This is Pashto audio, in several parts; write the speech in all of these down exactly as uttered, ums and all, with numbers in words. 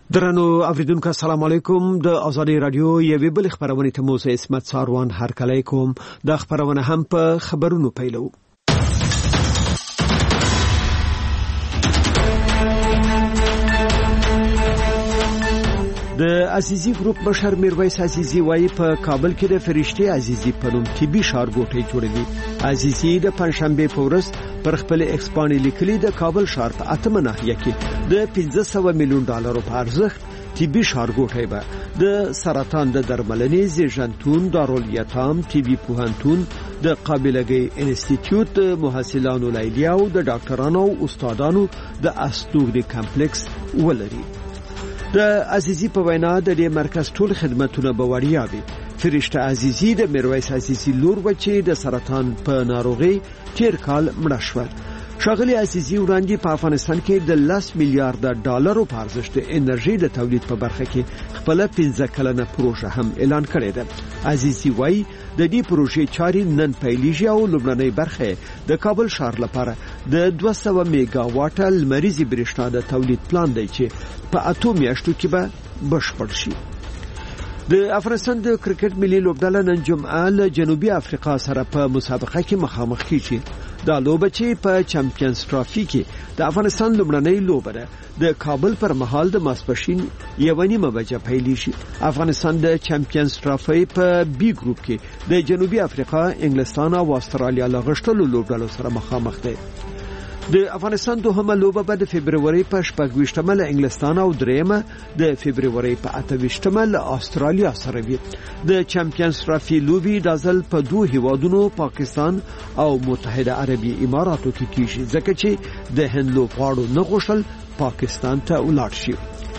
درنو اوریدونکو السلام علیکم. د ازادي رادیو یوې بل خبرونه ته مو زه اسمت ساروان هرکلی کوم. د خبرونه هم په خبرونو پیلو. د عزیزی ګروپ مشر میرویس عزیزی وایي په کابل کې د فرشتي عزیزی په نوم طبي ښارګوټی جوړوي. عزیزی د پنځشنبه په ورځ پر خپل ایکسپانی لیکلي د کابل ښار په اتمه ناحیه کې د پنځه سوه میلیون ډالرو په ارزښت طبي ښارګوټی به د سرطان د درملنې زیږنتون دارالیتام طبي پوهنتون د قابلګۍ انسټیټیوټ د محصلانو لیلیه او د ډاکټرانو او استادانو د استوګنې کمپلیکس ولري. د عزیزی په وینا د دې مرکز ټول خدماتونه به وړیا وي. فرشته عزیزی د میرویس عزیزی لور و چې د سرطان په ناروغي تیر کال مړه شول. ښاغلي عزیزی وړاندې په افغانستان کې د لس میلیارډ ډالرو په ارزښت د انرژي د تولید په برخه کې خپل پنځه کلنه پروژه هم اعلان کړې ده. عزیزی وایي د دې پروژې چاري نن پیلېږي او لومړنۍ برخه د کابل ښار لپاره د دوه سوه میگا واټ لمریزي برېښنا د تولید پلان دی چې په اتو میاشتو کې به بشپړ شي. د افغانستان د کرکټ ملي لوبډله نن جمعه له جنوبي افریقا سره په مسابقه کې مخامخ کیږي. دا لوبه چې په چمپیونز ټرافي کې د افغانستان لومړنۍ لوبه ده د کابل پر مهال د ماسپښین یوه نیمه بجه پیلېږي. افغانستان د چمپیونز ټرافي په بي ګروپ کې د جنوبي افریقا، انګلستان او استرالیا له غښتلو لوبډلو سره مخامخ دی. د افغانستان دوهمه لوبه به د فبرवरी په شپږویشتمه له انګلستان او دریمه د فبرवरी په اتهویشتمه له استرالیا سره وي. د چمپیونز ټرافي لوبي د ځل په دوه هیوادونو پاکستان او متحده عربي اماراتو کې کیږي ځکه چې د هند لوبغاړو نه غوښتل پاکستان ته ولاړ شي.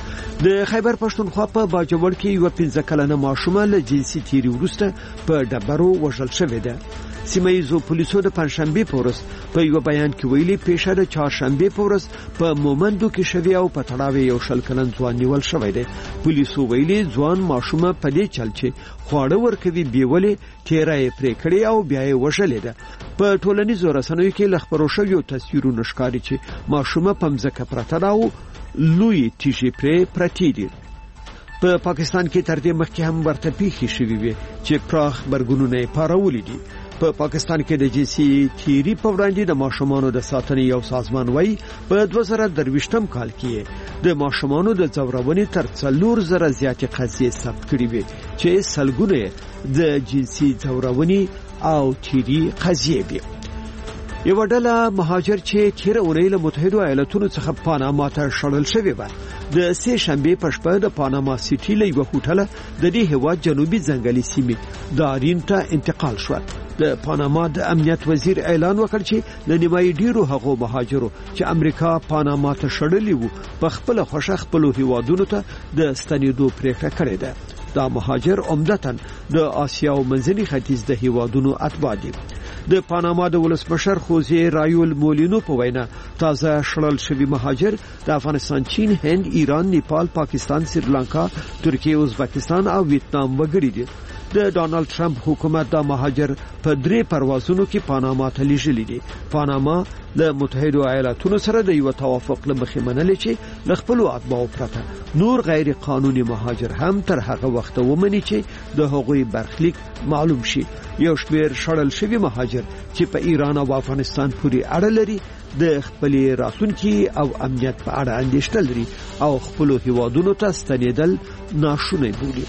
د خیبر پښتونخوا په باجوړ کې یو پنځه کلنه ماشومه له جنسي تیری وروسته په ډبرو وژل شوې ده. سیمه ییزو پولیسو د پنځشنبه په ورځ په یو بیان کې ویلي پیښه د چهارشنبه په ورځ په مومندو کې شوې او په تړاو یو شل کلن ځوان نیول شوی دی. پولیسو ویلي ځوان ماشومه په دې چل چې خواړه ورکوي بیولې تیرې پرې کړې او بیا یې وژلې ده. په ټولنیزو رسنیو کې له خبرو شویو تصویرونو ښکاري چې ماشومه په مځکه پرته ده او لوی تیږې پرې پرتې دي. په پا پاکستان کې تر دې مخکې هم ورته پیښې شوې وي چې پراخ برګونونه یې پارولي دي. په پا پاکستان کې د جنسي تیری په وړاندې د ماشومانو د ساتنې یو سازمان وایي په دوه زره درویشتم کال کې د ماشومانو د ځورونې تر څلور زره زیاتې قضیې ثبت کړې وي چې سلګونه د جنسي ځورونې او تیری قضیې دي. یو ډله مهاجر چې تیر اونۍ له متحده ایالاتونو څخه پاناما ته شړل شوی و د سه شنبه په شپه د پاناما سیټي له یو هوټل د دې هیواد جنوبي ځنګلي سیمې دارین ته انتقال شو. د پاناما د امنیت وزیر اعلان وکړ چې د نیمایي ډیرو هغو مهاجرو چې امریکا پاناما ته شړلي وو په خپل خوښه خپل هیوادونو ته د ستنېدو پریکړه کړې ده. دا مهاجر عمدتاً د آسیا او منځني ختیځ د هیوادونو اتباع دي. د پاناما د ولسمشر خوزه رایول مولینو په وینا تازه شړل شوی مهاجر د افغانستان، چین، هند، ایران، نیپال، پاکستان، سریلانکا، ترکیه، ازبکستان او ویتنام وګړي دي. د ډانلډ ټرمپ حکومت د مهاجر په درې پروازونو کې پاناما ته لیږلي دي. پاناما د متحده ایالاتونو سره د یو توافق لمخې منلې چې ل خپل اتباعو پرته نور غیر قانوني مهاجر هم تر هغه وخت ومني چې د هغوی برخلیک معلوم شي. یو شمېر شړل شوی مهاجر چې په ایران او افغانستان پورې اړه لري د خپل راتلونکي او امنیت په اړه اندېښنه لري او خپل هیوادونو ته ستنېدل ناشونی بولي.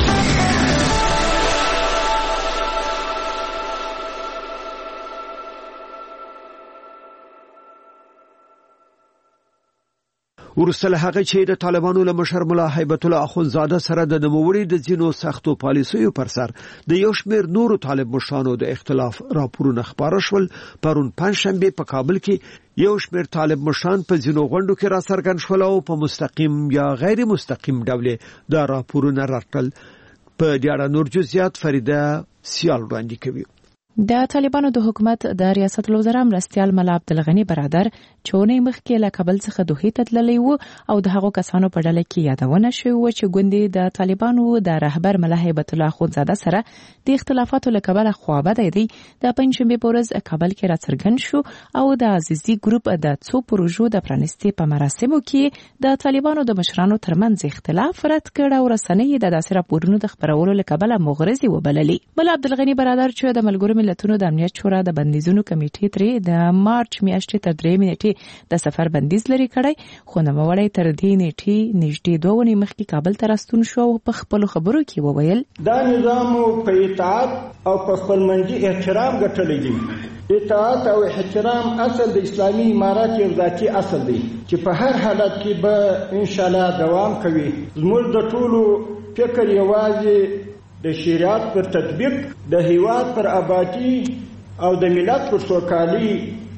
ورسله هغه چې د طالبانو له مشر ملا هیبت الله اخونزاده سره د نوموړي د ځینو سختو پالیسیو پر سر د یو شمېر نورو طالب مشرانو د اختلاف راپورونه خبره شول. پرون پنځشنبه په کابل کې یو شمېر طالب مشران په ځینو غونډو کې را څرګند شول او په مستقیم یا غیر مستقیم ډول دا راپورونه راټول. په دې اړه نور جزئیات فریده سیال وړاندې کوي. د طالبانو د حکومت د ریاست الوزرا مرستیال ملا عبدالغنی برادر چونې مخکې له کابل څخه دوحې ته تللی و او د هغو کسانو په ډله کې یادونه شوې و چې ګوندې د طالبانو د رهبر ملا هیبت الله اخوندزاده سره د اختلافاتو له کبله خوابدی دی د پنجشنبې په ورځ کابل کې راڅرګند شو او د عزیزي ګروپ د څو پروژو د پرانستي په مراسمو کې د طالبانو د مشرانو ترمنځ اختلاف رد کړ او رسنۍ د داسې راپورونو د خپرولو له کبله مغرضې وبللې. ملا عبدالغنی برادر چې د ملګرو ملتونو د امنیت شورا د بندیزونو کمیټې ترې د مارچ میاشتې تر درې نیټې د سفر بندیز لري کړی خو نوموړی تر دې نیټې نږدې دوه اونۍ مخکې کابل ته راستون شو او په خپلو خبرو کې وویل دا نظام په اطاعت او په خپلمنځي احترام ګټلی دی. اطاعت او احترام اصل د اسلامي امارات یو ذاتي اصل دی چې په هر حالت کې به ان شاء الله دوام کوي. زموږ د ټولو فکر یوازې د شریعت پر تطبیق د هیواد پر آبادی او د ملت پر سوکالي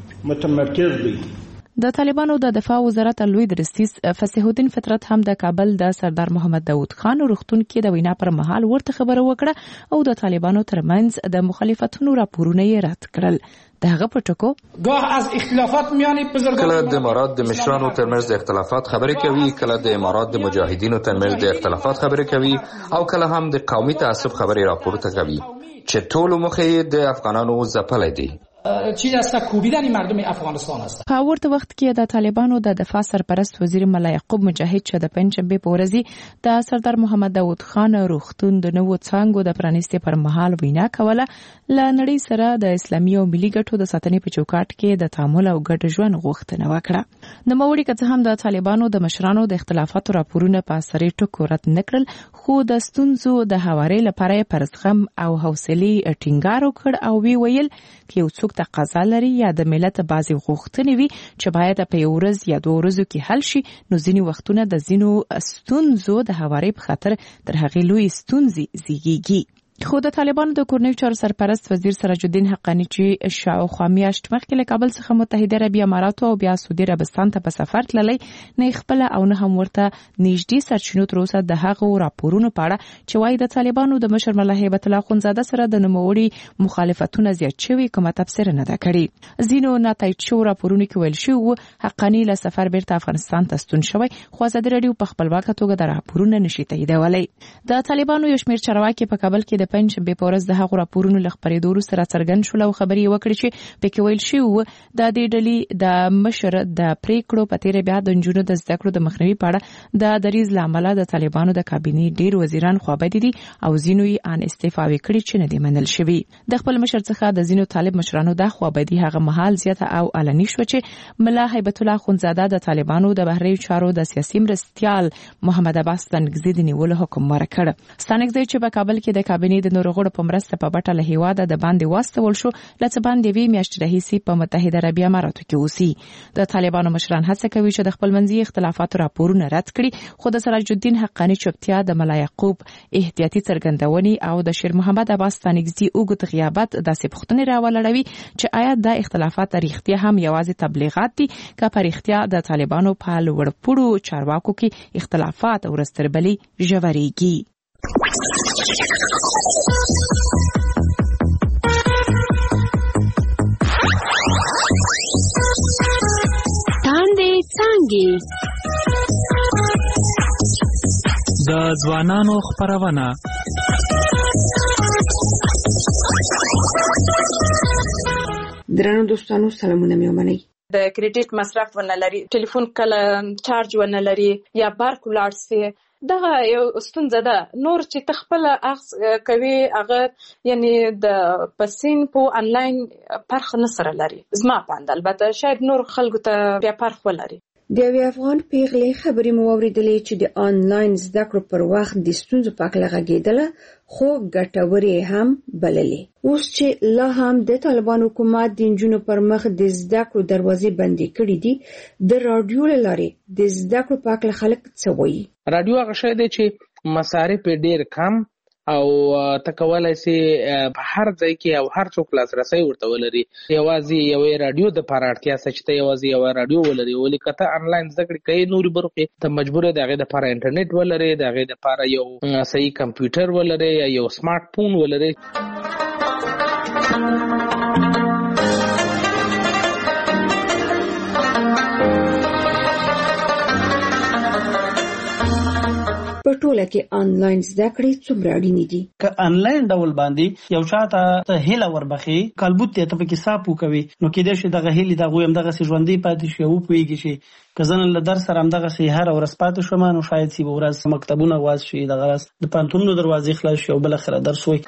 متمرکز دی. د طالبانو د دفاع وزارت لوی درستیز فصیح الدین فطرت هم د کابل د سردار محمد داود خان روغتون کې د وینا پر مهال ورته خبره وکړه او د طالبانو ترمنځ د مخالفتونو راپورونه یې رد کړل. دغه پټکو گاه از اختلافات میان بزرگان کله د امارات د مشرانو ترمنځ د اختلافات خبرې کوي، کله د امارات د مجاهدینو ترمنځ د اختلافات خبرې کوي او کله هم د قومي تعصب خبرې راپورته کوي چې ټول مخې د افغانانو ځپلې دي. چیز است کوبیدن مردم افغانستان است. په ورته وخت کې د طالبانو د دفاع سرپرست وزیر ملا یعقوب مجاهد چې د پنجشنبې په ورځ د سردار محمد داود خان روغتون د نوو څانګو د پرانستې پر مهال وینا کوله، ل نړۍ سره د اسلامي او ملي ګټو د ساتنې په چوکاټ کې د تعامل او ګډ ژوند غوښتنه وکړه. د موري که هم د طالبانو د مشرانو د اختلافاتو راپورونه په اثري ټکو رد نکړل، خو د ستونزو د هواري لپاره پر زغم او حوصله ټینګار وکړ او وی ویل چې یو څوک تقاضا لري یا د ملت بعضي غوښتنې وي چې باید په یو ورځ یا دوه ورځو کې حل شي، نو ځینې وختونه د ځینو ستونزو د هواري په خاطر تر هغې لوی ستونزې زیږیږي. خو د طالبانو د کورنیو چارو سرپرست وزیر سراج الدین حقانی چې شاوخوا میاشت مخکې له کابل څخه متحده عربي امارات او بیا سعودي عربستان ته په سفر تللی، نه خپل او نه هم ورته نږدې سرچینو تر اوسه د هغو راپورونو په اړه چې وايي د طالبانو د مشر ملا هیبت الله اخوندزاده سره د نوموړي مخالفتونه زیات شوي کومه تفسیر نه ده کړې. ځینو ناتایید شوو راپورونو کې ویل شوي حقانی له سفر بیرته افغانستان ته ستون شوی، خو ازادي راډیو په خپلواکه توګه د راپورونو نشي تاییدولی. د طالبانو یو شمېر چارواکي په کابل کې د پنجشنبې په ورځ د هغو راپورونو له خپرېدو وروسته راڅرګند شول او خبرې یې وکړې چې پکې ویل شوي وو د دې ډلې د مشر د پریکړو په تیره بیا د نجونو د زده کړو د مخنیوي په اړه د دریځ له امله د طالبانو د کابینې ډېر وزیران خوابدي دي او ځینو یې ان استعفاوې کړي چې نه دي منل شوي. د خپل مشر څخه د ځینو طالب مشرانو د خوابدي هغه مهال زیاته او علني شوه چې ملا هیبت الله اخوندزاده د طالبانو د بهرنیو چارو د سیاسي مرستیال محمد عباس ستانکزي د نیولو حکم ورکړ. ستانکزي چې په کابل کې د کابینې د نورو غړو په مرسته په بټه له هیواده د باندې واستول شو، لڅ باندې وی میاشتې راهیسې په متحده عربي اماراتو کې اوسي. د طالبانو مشران هڅه کوي چې د خپلمنځي اختلافاتو راپورونه رد کړي، خو د سراج الدین حقانی چوپتیا، د ملا یعقوب احتیاطي څرګندونې او د شیر محمد عباس ستانکزي اوږد غیابت داسې پوښتنې راولړوي چې آیا دا اختلافات رښتیا هم یوازې تبلیغات دي که په رښتیا د طالبانو په لوړپوړو چارواکو کې اختلافات ورځ تر بلې ژورېږي. تاندې څانګې د ځوانانو خپرونه. درنو دوستانو سلامونه مې ومنئ. د کریډټ مصرف ونه لري، ټلیفون کله چارج ونه لري یا بارک ولاړ سي، دغه یو ستونزه ده. نور چې تخپل اخذ کوي هغه یعنی د پسین په انلاین پرخ نه سره لري. زما پاند البته شاید نور خلکو ته بیا پرخ ولري. د یوې افغان پیغلې خبرې مو واورېدلې چې د آنلاین زده کړو پر وخت د ستونزو په اړه غږېدله، خو ګټورې هم بللې. اوس چې لا هم د طالبان حکومت د نجونو پر مخ د زده کړو دروازې بندې کړې دي، د راډیو له لارې د زده کړو په اړه خلک څه وایي؟ راډیو هغه شی دی چې مصارف ډېر کم او تکولای سي په هر ځای کې او هر څوک لاسرسي ورته ولري. یوازې یو راډیو د لپاره اړتیا څه چې یوازې یو راډیو ولري، ولې کته انلاین زده کړې کوي نوري برخې ته مجبور دی هغه د لپاره انټرنیټ ولري، د هغه د لپاره یو صحیح کمپیوټر ولري یا یو سمارټ فون ولري. په ټوله کې آنلاین زده کړې څومره اړینې دي؟ که آنلاین ډول باندې یو چاته ته هیله وربخي کلبوت ته په کې صاحب کوي نو کېدای شي دغه هیله دغه هم دغه ژوندۍ پاتې شي او پويږي شي که زنه له درس سره هم دغه سي هر ورځ پاتې شوم نو شاید سی ورځ مکتبونه واز شي دغه د پانتونو دروازې خلاص شي او بل اخر درس وي.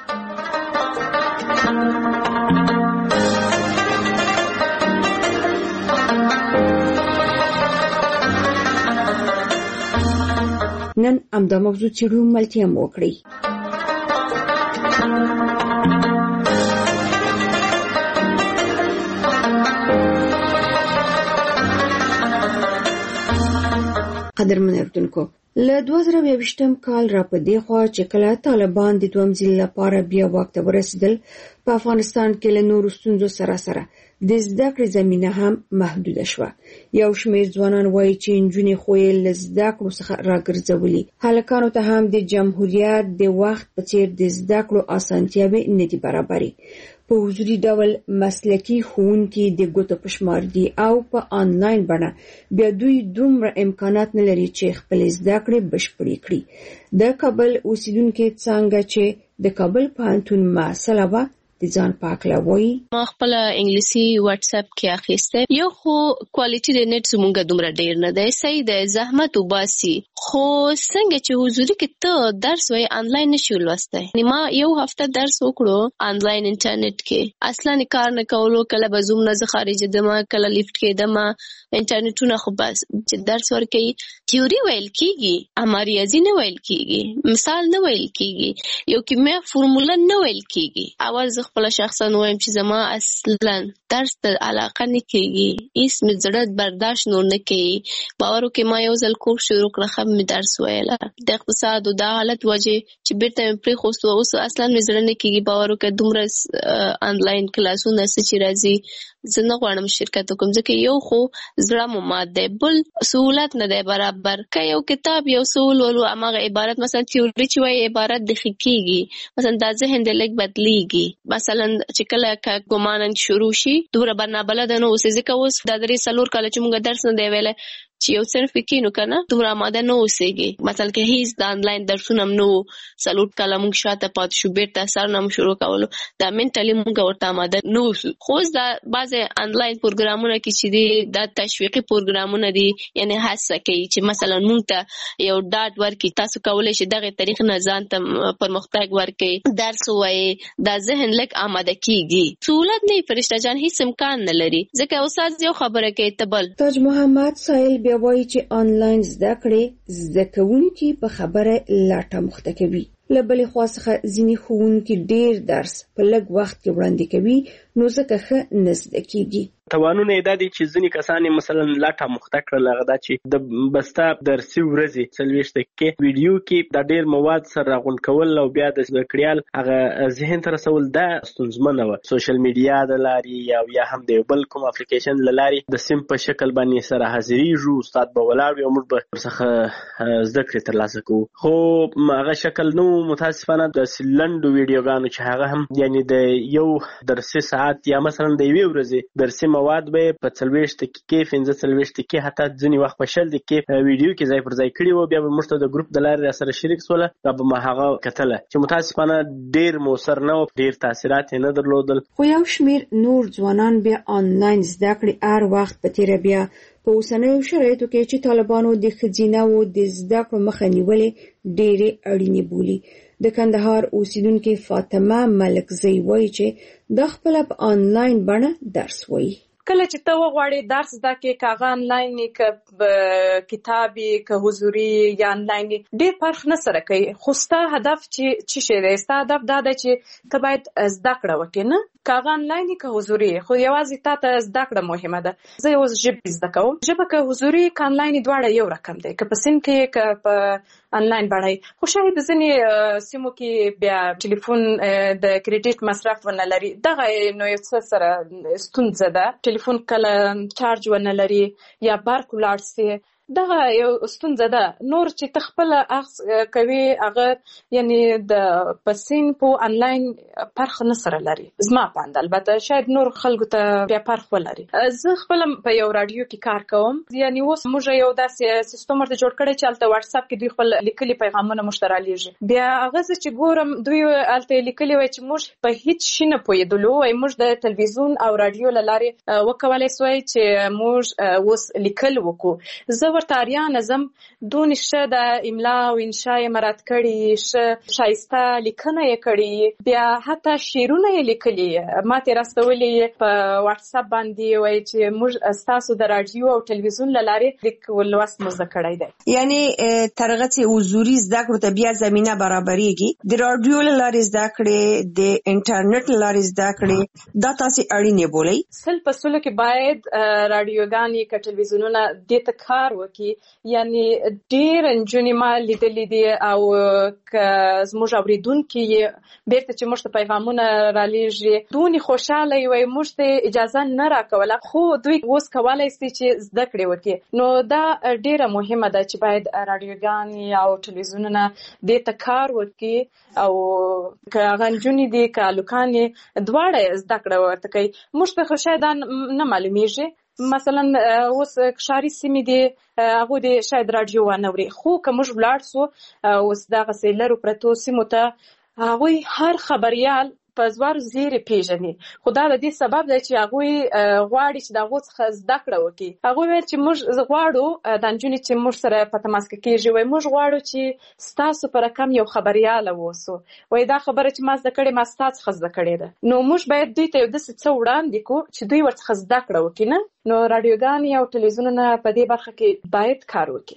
نن امدا موضوع چیرو ملتیا موکړي. قدرمن اردوونکو له دوه زره یوویشتم کال را په دی خوا چې کله طالبان د دویم ځل لپاره بیا واک ته ورسېدل په افغانستان کې له نورو ستونزو سره سره د زده کړې زمینه هم محدوده شوه. یو شمېر ځوانان وایي چې نجونې خو یې له زده کړو څخه راګرځولي. هلکانو ته هم د جمهوریت د وخت په څېر د زده کړو اسانتیاوې نه دي برابرې. په حضوري ډول مسلکي ښوونکي د ګوتو په شمار دي او په آنلاین بڼه بیا دوی دومره امکانات نه لري چې خپل زده کړې بشپړې کړي. د کابل اوسیدونکي څنګه چې د کابل پوهنتون محصله وه د ځان پاکله وایي ما خپل انګلیسي واتس اپ کې اخیسته. یو خو کوالټي د نت زمونږ دومره ډیر نه دی صحیح دی زحمت وباسي خو څنګه چې حضوري کې ته درس وای آنلاین نشو لوسته. ما یو هفته درس وکړو آنلاین انټرنیټ کې اصلا کار نه کولو کله به زوم نه خارج دمه کله لیفت کې دمه انټرنیټونه خو بس چې درس ورکي تیوري ویل کیږي اما ریاضي نه ویل کیږي مثال نه ویل کیږي یو کیمیا فرموله نه ویل کیږي. اول خپل شخصا وایم چې زما اصلا درس ته علاقه نه کیږي هیڅ مې زړه برداشت نور نه کوي. باور وکړئ ما یو ځل کورس شروع کړ خو مې درس ویله د اقتصاد او د حالت وجه چې بیرته مې پرې خوستو اوس اصلا مې زړه نه کیږي. باور وکړئ دومره آنلاین کلاسونه چې راځي زه نه غواړم شرکت وکړم ځکه یو خو زړه مو مات دی بل سهولت نه دی برابر. که یو کتاب یو سهول ولو اماغه عبارت مثلا تیوري چې وایي عبارت د خکېږي مثلا د ذهن د لګ بدلیږي مثلا چې کله ګمانن شروع شي دوره برنابله ده نو اوس ځکه اوس د درې څلور کاله چې موږ درس نه دی ویلی چې یو صرف کینو کنه دومره آماده نه اوسېږي. مثلا که هیڅ د آنلاین درسونه نو څلور کاله موږ شاته پاتې شو بیرته سر نه شروع کولو دا منټالي موږ ورته آماده نه اوسو. خو اوس دا بعضې آنلاین پروګرامونه کې چې دي دا تشویقي پروګرامونه دي یعنې هڅه کوي چې مثلا موږ ته یو ډاډ ورکړي تاسو کولی شئ دغې طریق نه ځان ته پرمختګ ورکړئ درس ووایئ دا ذهن لږ آماده کېږي. سهولت نه وي فرشته جان هیڅ امکان نه لري ځکه استاد یو خبره کوي ته بل. تاج محمد سایل بیا وایي چې آنلاین زده کړې زده کوونکي په خبره لاټه مخته کوي. له بلې خوا څخه ځینې ښوونکي ډېر درس په لږ وخت کې وړاندې کوي نو ځکه ښه نه زده کېږي. توانونه یې دا دي چې ځینې کسان مثلا لاټه مخته کړل هغه دا چې د بسته درسي ورځې څلوېښت دقیقې ویډیو کې دا ډېر مواد سره راغونډ کول او بیا د زده کړیال هغه ذهن ته رسول دا ستونزمنه وه. سوشل میډیا د لارې او یا هم د یو بل کوم اپلیکیشن له لارې د سیم په شکل باندې سره حاضرېږو استاد به ولاړ وي او موږ به ورڅخه زده کړې ترلاسه کوو. خو هغه شکل نه و متاسفانه داسې لنډو ویډیوګانو چې هغه هم یعنې د یو درسي ساعت یا مثلا د یوې ورځې درسي مواد به په څلوېښت دقیقې پنځه څلوېښت دقیقې حتی ځینې وخت په شل دقیقې ویډیو کې ځای پر ځای کړي وو بیا به موږ ته د ګروپ د لارې را سره شریک سوله بیا به ما هغه کتله چې متاسفانه ډېر مؤثر نه و ډېر تاثیرات یې نه درلودل. خو یو شمېر نور ځوانان بیا آنلاین زده کړې هر وخت په تېره بیا په اوسنیو شرایطو کې چې طالبانو د ښځینه‌وو د زده کړو مخه نیولې ډېرې اړینې بولي. د کندهار اوسیدونکې فاطمه ملکزۍ وایي چې دا خپله په آنلاین بڼه درس وایي. کله چې ته وغواړې درس زده کړې که هغه آنلاین که کتاب یې که حضوري یا آنلاین ډېر فرق نه سره کوي خو ستا هدف چې څه شی دی ستا هدف دا دی چې ته باید زده کړه وکړې نه که هغه آنلاین که حضوري خو یوازې تا ته زده کړه مهمه ده. زه اوس ژبې زده کوم ژبه که حضوري که آنلاین دواړه یو رقم دی که په سیم کې که په آنلاین بڼه خو شاید ځینې سیمو کې بیا ټلیفون د کریډیټ مصرف ونه لري دغه نو یو څه سره ستونزه ده ټلیفون کله چارج ونه لري یا برق ولاړ سي دغه یو ستونزه ده. نور چې تخپل اخص کوي هغه یعنی د پسین په انلاین پرخ نه سره لري. زما پاند البته شاید نور خلکو ته بیا پرخ ولري. زه خپل په یو رادیو کې کار کوم. یعنی اوس موږ یو داسې سیستم ورته جوړ کړی چې الته واتس اپ کې دوی خپل لیکلي پیغامونه مشترالیږي. بیا هغه چې ګورم دوی الته لیکلي وای چې موږ په هیڅ شي نه پوهېدلو، وای موږ د تلویزیون او رادیو له لارې وکولای سوای چې موږ اوس لیکل وکړو. زه ورته اړیا نظم دونې ښه د املا او انشا یې مراعات کړي، ښه ښایسته لیکنه یې کړي، بیا حتی شعرونه یې لیکلي ما ترې راستولي په واتس اپ باندې، وایي چې موږ ستاسو د رادیو او تلویزیون له لارې لیک لوست مو زده کړی دی. یعنی تر هغه چې حضوري زده کړو ته بیا زمینه برابرېږي، د رادیو له لارې زده کړې، د انټرنیټ له لارې زده کړې، دا تاسې اړینې بولئ؟ سل په سلو کې باید رادیوګانې که تلویزیونونه دې ته کار وکړي. یعنی ډېر نجونې ما لیدلي دي او که زموږ اورېدونکي یې بیرته چې موږ ته پیغامونه رالیږي دونې خوشحاله یې وایي موږ ته اجازه نه راکوله، خو دوی اوس کولی سي چې زده کړې وکړي. نو دا ډېره مهمه ده چې باید رادیوګانې او تلویزیونونه دې ته کار وکړي او که هغه نجونې دي که هلکان یې دواړه زده کړه ورته کوي. موږ ته خو شاید نه معلومیږي، مثلا اوس ښاري سیمې دي هغوی دې شاید راډیو وانه اوري، خو که موږ ولاړ سو اوس دغسې لرو پرتو سیمو ته هغوی هر خبریال په زوار زیرې پیژني. خو دا د دې سبب دی چې هغوی غواړي چې د هغو څخه زده کړه وکړي. هغوی ویل چې موږ غواړو دا نجونې چې موږ سره په تماس کې کېږي وایي موږ غواړو چې ستاسو په رقم یو خبریاله واوسو. وایي دا خبره چې ما زده کړې ما ستا څخه زده کړې ده. نو موږ باید دوی ته یو داسې څه وړاندې کړو چې دوی ورڅخه زده کړه وکړي. نه نو راډیوګانې او تلویزیونونه په دې برخه کې باید کار وکړي.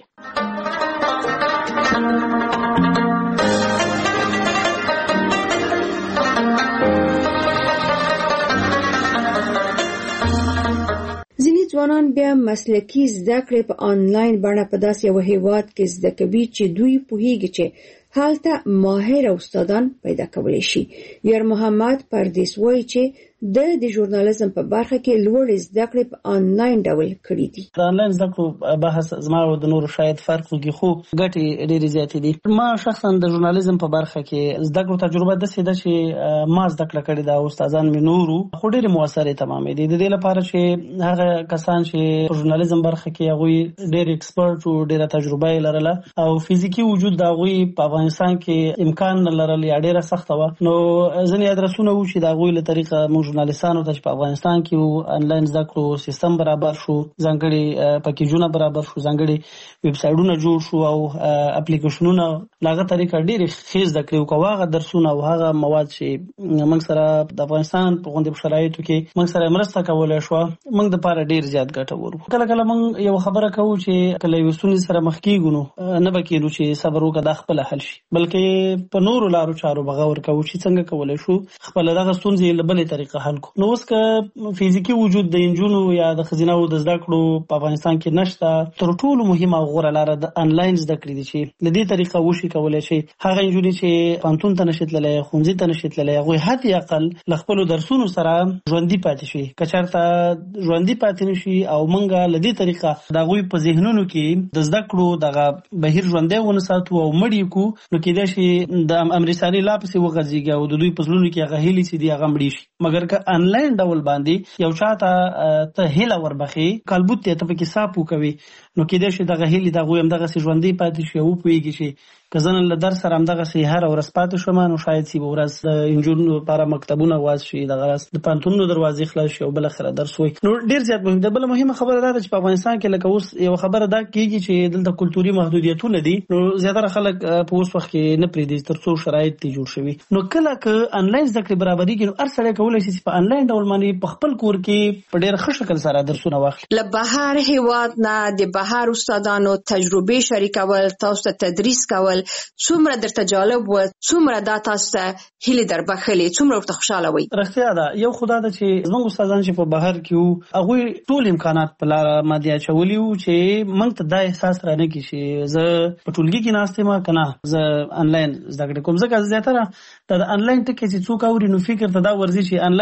ځینې ځوانان بیا مسلکي زده کړې په آنلاین بڼه په داسې یو هیواد کې زده کوي چې دوی پوهیږي چې هلته ماهر استادان پیدا کولی شي. یار محمد پردیس وایي چې د د ژورنالیزم په برخه کې لوړ زده کړې په آنلاین ډول کړې دي. د آنلاین زده کړو بحث زما او د نورو شاید فرق وکړي، خو ګټې ډېرې زیاتې دي. ما شخصا د ژورنالیزم په برخه کې زده کړو تجربه داسې ده چې ما زده کړه کړې ده، استادان مې نورو، خو ډېرې مؤثرې تمامې دي. د دې لپاره چې هغه کسان چې په ژورنالیزم برخه کې هغوی ډېر ایکسپرټ او ډېره تجربه یې لرله او فزیکي وجود د هغوی په افغانستان کې امکان نه لرل یا ډېره سخته وه، نو ځینې ادرسونه وو چې د هغوی له طریقه موږ ژورنالیستانو ته چې په افغانستان کې وو آنلاین زده کړو سیستم برابر شو، ځانګړي پکیجونه برابر شو، ځانګړي ویب سایټونه جوړ شو او اپلیکیشنونه له هغه طریقه ډېرې ښې زده کړې وکړو. هغه درسونه او هغه مواد چې موږ سره د افغانستان په غوندې شرایطو کې موږ سره مرسته کولی شوه، موږ دپاره ډېر زیات ګټور وو. کله کله موږ یو خبره کوو چې کله یوې ستونزې سره مخ کېږو نو نه به کېدو چې صبر وکړه دا خپله حل شي، بلکې په نورو لارو چارو بغور کوو چې څنګه کولی شو خپله دغه ستونزې له بلې طریقه حل کړو. نو اوس که فزیکي وجود د انجونو یا د ښځینه‌وو د زده کړو په افغانستان کې نشته، تر ټولو مهمه او غوره لاره د آنلاین زده کړې دي چې له دې طریقه وشي کولی شي هغه انجونې چې پوهنتون ته نشي تللی، ښوونځي ته نشي تللی، هغوی حتی اقل له خپلو درسونو سره ژوندي پاتې شي. که چېرته ژوندي پاتې نه شي او موږ له دې طریقه د هغوی په ذهنونو کې د زده کړو دغه بهیر ژوندی ونه ساتو او مړ یې کړو، نو کېدای شي د امریکایي لا پسې وغځېږي او د دوی په زړونو کې هغه هیلې چې دي هغه مړې شي. مګر که آنلاین ډول باندې یو چاته ته هیله وربخې کالبوت ته ته پکې صاف وکوي، نو کېدای شي دغه هیلې د هغوی همدغسې ژوندۍ پاتې شي او وپوهېږي چې که زه نن له درس سره همدغسې هره ورځ پاتې شوم، نو شاید چې به ورځ د نجونو لپاره مکتبونه واز شي، دغه راز د پوهنتونونو دروازې خلاص شي او بالاخره درس وایي. نو ډېر زیات مهم ده. بله مهمه خبره دا ده چې په افغانستان کې لکه اوس یوه خبره دا کېږي چې دلته کلتوري محدودیتونه دي، نو زیاتره خلک په اوس وخت کې نه پرېږدي تر څو شرایط ترې جوړ شوي. نو کله که آنلاین زده کړې برابرېږي نو هر سړی کولی شي چې په آنلاین ډول باندې په خپل کور کې په ډېر ښه شکل سره درسونه واخلي. له بهر هېواد نه د بهر استادانو تجربې شریکول، تاسو ته تدریس کول څومره درته جالب و، څومره دا تاسو ته هیلې در بخښلې، څومره ورته خوشحاله وئ؟ رښتیا ده. یو خو دا ده چې زموږ استادان چې په بهر کې وو هغوی ټول امکانات په لاره باندې اچولي وو چې موږ ته دا احساس رانه کړي چې زه په ټولګي کې ناست یم که نه زه آنلاین زده کړې کوم. ځکه زیاتره دا د آنلاین ټکي چې څوک اوري نو فکر ته دا ورځي چې آنلاین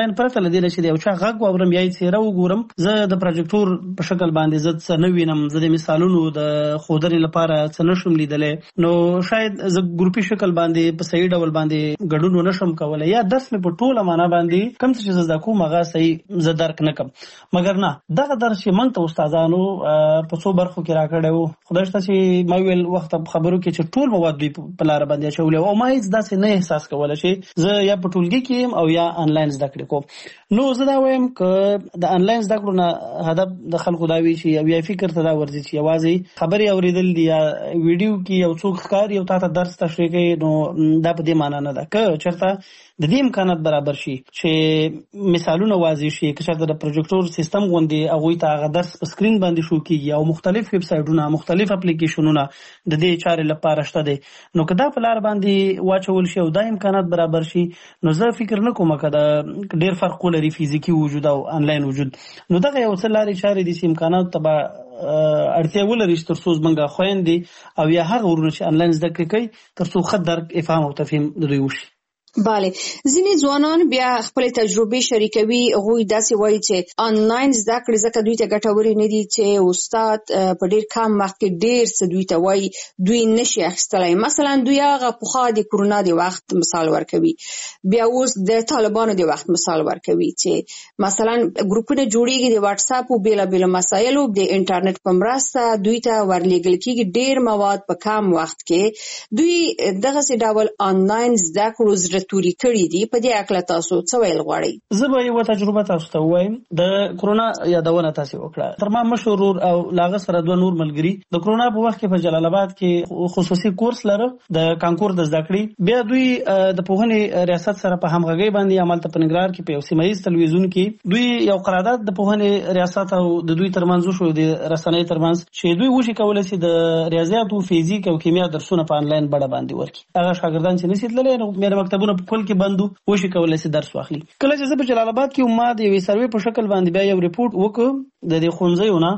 آنلاین پرته لدی چې یو چا غږ واورم یا یې څیره وګورم زه د پروجیکټور په شکل باندې زه څه نه وینم زه د مثالونو د ښودنې لپاره څه نشم لیدلی نو شاید زه ګروپي شکل باندې په صحیح ډول باندې ګډون ونشم کولی یا درس مې په ټوله معنا باندې کوم څه چې زه زده کوم هغه صحیح زه درک نه کړم مګر نه دغه درس چې موږ ته استادانو په څو برخو کې راکړی و خدای شته چې ما ویل وخت خبرو کې چې ټول مواد دوی په لاره باندې اچولی او ما هېڅ داسې نه احساس کولی چې زه یا په ټولګي کې یم او یا آنلاین زده کړې کوم نو زه دا وایم که د آنلاین زده کړو نه هدف د خلکو دا وي چې یو فکر ته دا ورځي چې یوازې خبرې اورېدل دي یا ویډیو کې یو څوک ښکاري او تا ته درس تشریح کوي نو دا په دې معنا نه ده که چېرته د دې امکانات برابر شي چې مثالونه واضح شي که چېرته د پروجیکټور سیستم غوندې هغوی ته هغه درس په سکرین باندې شو کېږي او مختلف ویب سایټونه مختلف اپلیکیشنونه د دې چارې لپاره شته دی نو که دا په لار باندې واچول شي او دا امکانات برابر شي نو زه فکر نه کوم که دا ډېر فرق ولري فزیکي وجود او آنلاین وجود نو دغه یو څه لارې چارې دي چې امکاناتو ته به اړتیا ولري چې تر څو زموږ خویندې او یا هغه ورونه چې آنلاین زده کړې کوي تر څو ښه درک افهام او تفهیم د دوی وشي بله ځینې ځوانان بیا خپل تجربې شریکوي هغوی داسې وایي چې آنلاین زده کړې ځکه دوی ته ګټورې نه دي چې استاد په ډېر کم وخت کې ډېر څه دوی ته وایي دوی نشي اخیستلی مثلا دوی هغه پخوا د کرونا د وخت مثال ورکوي بیا اوس د طالبانو د وخت مثال ورکوي چې مثلا ګروپونه جوړیږي د واتساپ او بېلابېلو مسایلو د انټرنیټ په مرسته دوی ته ورلیږل کېږي ډېر مواد په کم وخت کې دوی دغسې ډول آنلاین زده کړو زړه توري کړي دي په دې اکله تاسو څه ویل غواړئ زه به یوه تجربه تاسو ته ووایم د کرونا یادونه تاسې وکړه تر ما مشر ورور او له هغه سره دوه نور ملګري د کرونا په وخت کې په جلال آباد کې خصوصي کورس لره د کانکور د زده کړې بیا دوی د پوهنې ریاست سره په همغږۍ باندې عملته په ننګرهار کې په یو سیمه ییز تلویزیون کې دوی یو قرارداد د پوهنې ریاست او د دوی ترمنځ وشو د رسنۍ ترمنځ چې دوی وشي کولی شي د ریاضیاتو فیزیک او کیمیا درسونه په آنلاین بڼه باندې ورکړي هغه شاګردان چې نشي تللی نو مېره مکتبونه په کل کې بندو وشي کولی شي درس واخلي کله چې زه په جلال آباد کې ما د یوې سروې په شکل باندې بیا یو ریپورټ وکړ د دې ښوونځیو نه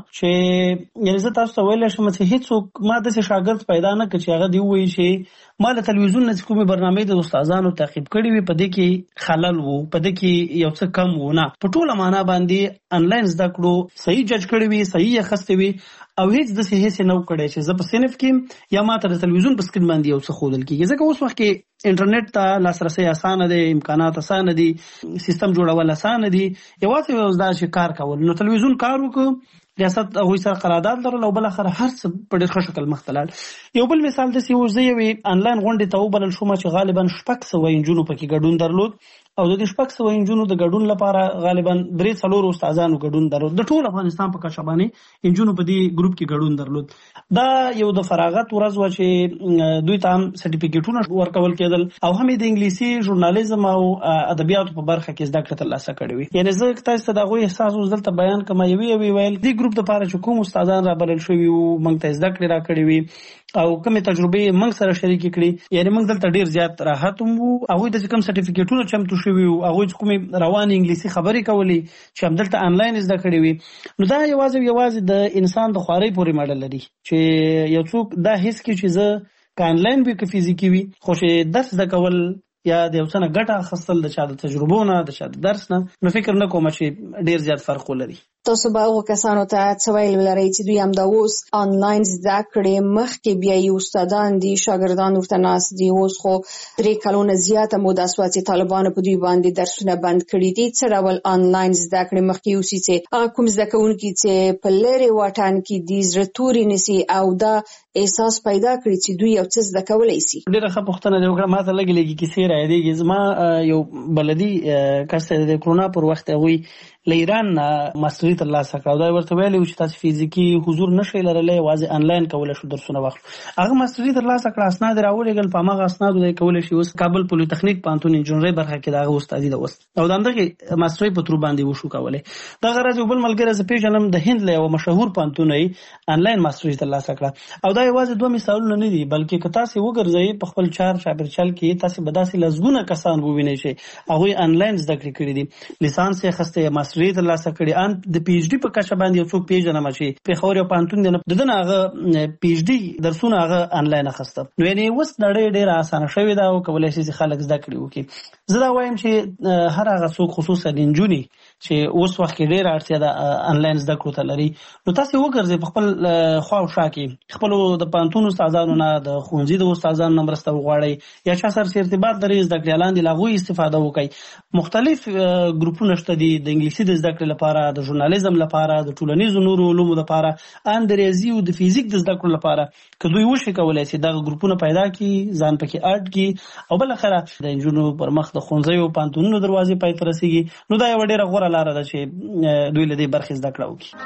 چې یعنې زه تاسو ته ویلی شم چې هېڅوک ما داسې شاګرد پیدا نه کړ چې هغه دې ووایي چې ما له تلویزیون نه چې کومې برنامې د استادانو تعقیب کړي وي په دې کې خلل و په دې کې یو څه کم و نه په ټوله معنا باندې آنلاین زده کړو صحیح جج کړي وي صحیح یې اخیستې وي او هیڅ داسې هیڅ نه و کړی چې زه په صنف کې یا ما ته د تلویزیون په سکرین باندې یو څه ښودل کېږي ځکه اوس وخت کې انټرنیټ ته لاسرسی اسانه دی امکانات اسانه دي سیستم جوړول اسانه دي یوازې اوس دا چې کار کول نو تلویزیون کار وکړو ریاست هغوی سره قرارداد لرل او بالاخره هر څه په ډېر ښه شکل مخته لاړ یو بل مثال داسې و زه یوې آنلاین غونډې ته وبلل شوم چې غالبا شپږ سوه نجونو پکې ګډون درلود او د دې شپږ سوه نجونو د ګډون لپاره غالبا درې څلورو استادانو ګډون درلود د ټول افغانستان په کچه باندې نجونو په دې ګروپ کې ګډون درلود دا یو د فراغت ورځ وه چې دوی ته هم سرټیفیکیټونه ورکول کېدل او هم یې د انګلیسي ژورنالیزم او ادبیاتو په برخه کې زده کړه ترلاسه کړې وي یعنې زه تاسو ته د هغوی احساس اوس دلته بیان کړم یوې یوې ویل دې ګروپ دپاره چې کوم استادان رابلل شوي وو موږ ته زده کړې راکړې وي او کومې تجربې موږ سره شریکې کړي یعنې موږ دلته ډېر زیات راحت هم وو هغوی ته چې کوم سرټیفیکیټونه چمتو شوي وو هغوی چې کومې روانې انګلیسي خبرې کولې چې همدلته آنلاین زده کړې وي نو دا یوازې یوازې د انسان د خوارۍ پورې مړه لري چې یو څوک دا حس کړي چې زه که آنلاین وي که فزیکي وي خو چې درس زده کول یا د یو څه نه ګټه اخیستل د چا د تجربو نه د چا د درس نه نو فکر نه کومه چې ډېر زیات فرق ولري تاسو به هغو کسانو ته څه ویل ولرئ چې دوی همدا اوس آنلاین زده کړې مخکې بیا یې استادان دي شاګردان ورته ناست دي اوس خو درې کلونه زیاته موده شوه چې طالبانو په دوی باندې درسونه بند کړي دي څه ډول آنلاین زده کړې مخکې یوسي چې هغه کوم زده کوونکي چې په لرې واټن کې دي زړه توري نیسي او دا احساس پیدا کړي چې دوی یو څه زده کولی شي ډېره ښه پوښتنه دې وکړه ما ته لږې لږې کیسې رایادېږي زما یو بلدي کس د کرونا پر وخت هغوی له ایران نه ماسټري ترلاسه کړه او دا یې ورته ویلي و چې تاسو فزیکي حضور نشئ لرلی یوازې آنلاین کولی شو درسونه واخلو هغه ماسټري ترلاسه کړه اسناد یې راولېږل په هماغه اسنادو دی کولی شي اوس کابل پولیتخنیک پوهنتون انجینرۍ برخه کې د هغه استادي ده اوس او د همدغې ماسټرۍ په ترو باندې وشو کولی دغه راز یو بل ملګری زه پېژنم د هند له یوه مشهور پوهنتون یې آنلاین ماسټري ترلاسه کړه او دا یوازې دوه مثالونه نه دي بلکې که تاسې وګرځئ په خپل چار چاپېرچل کې تاسې به داسې لسګونه کسان ووینئ چې هغوی آنلاین زده کړې کړي دي لیسانس یې اخیستی یا ماسټري ماستري ترلاسه کړي ان د پی ایچ ډي په کچه باندې یو څوک پیژنم چې په خور یو پانتون دی د دنه هغه پی ایچ ډي درسونه هغه انلاین اخسته نو یعنی اوس نړۍ ډیره اسانه شوې ده او کولای شي خلک زده کړي وکړي. زه دا وایم چې هر هغه څوک خصوصا د نجونی چې اوس وخت کې ډیره اړتیا ده انلاین زده کړو ته لري نو تاسو وګرځئ په خپل خوا او شا کې خپل د پانتون استادانو نه د ښوونځي د استادانو نه مرسته وغواړئ یا چا سره ارتباط لري زده کړې لاندې لاغوي استفاده وکړئ. مختلف ګروپونه شته دي د انګلیسي د زده کړې لپاره د ژورنالیزم لپاره د ټولنیزو نورو علومو لپاره ان د ریاضي او د فزیک د زده کړو لپاره که دوی وشي کولای شي دغه ګروپونه پیدا کړي ځان پکې اډ کړي او بل اخره د انجونو پر مخ د ښوونځیو او پانتونونو دروازې پای ته رسیږي نو دا یو ډیره غوره لاره ده چې دوی له دې برخې زده کړه وکړي.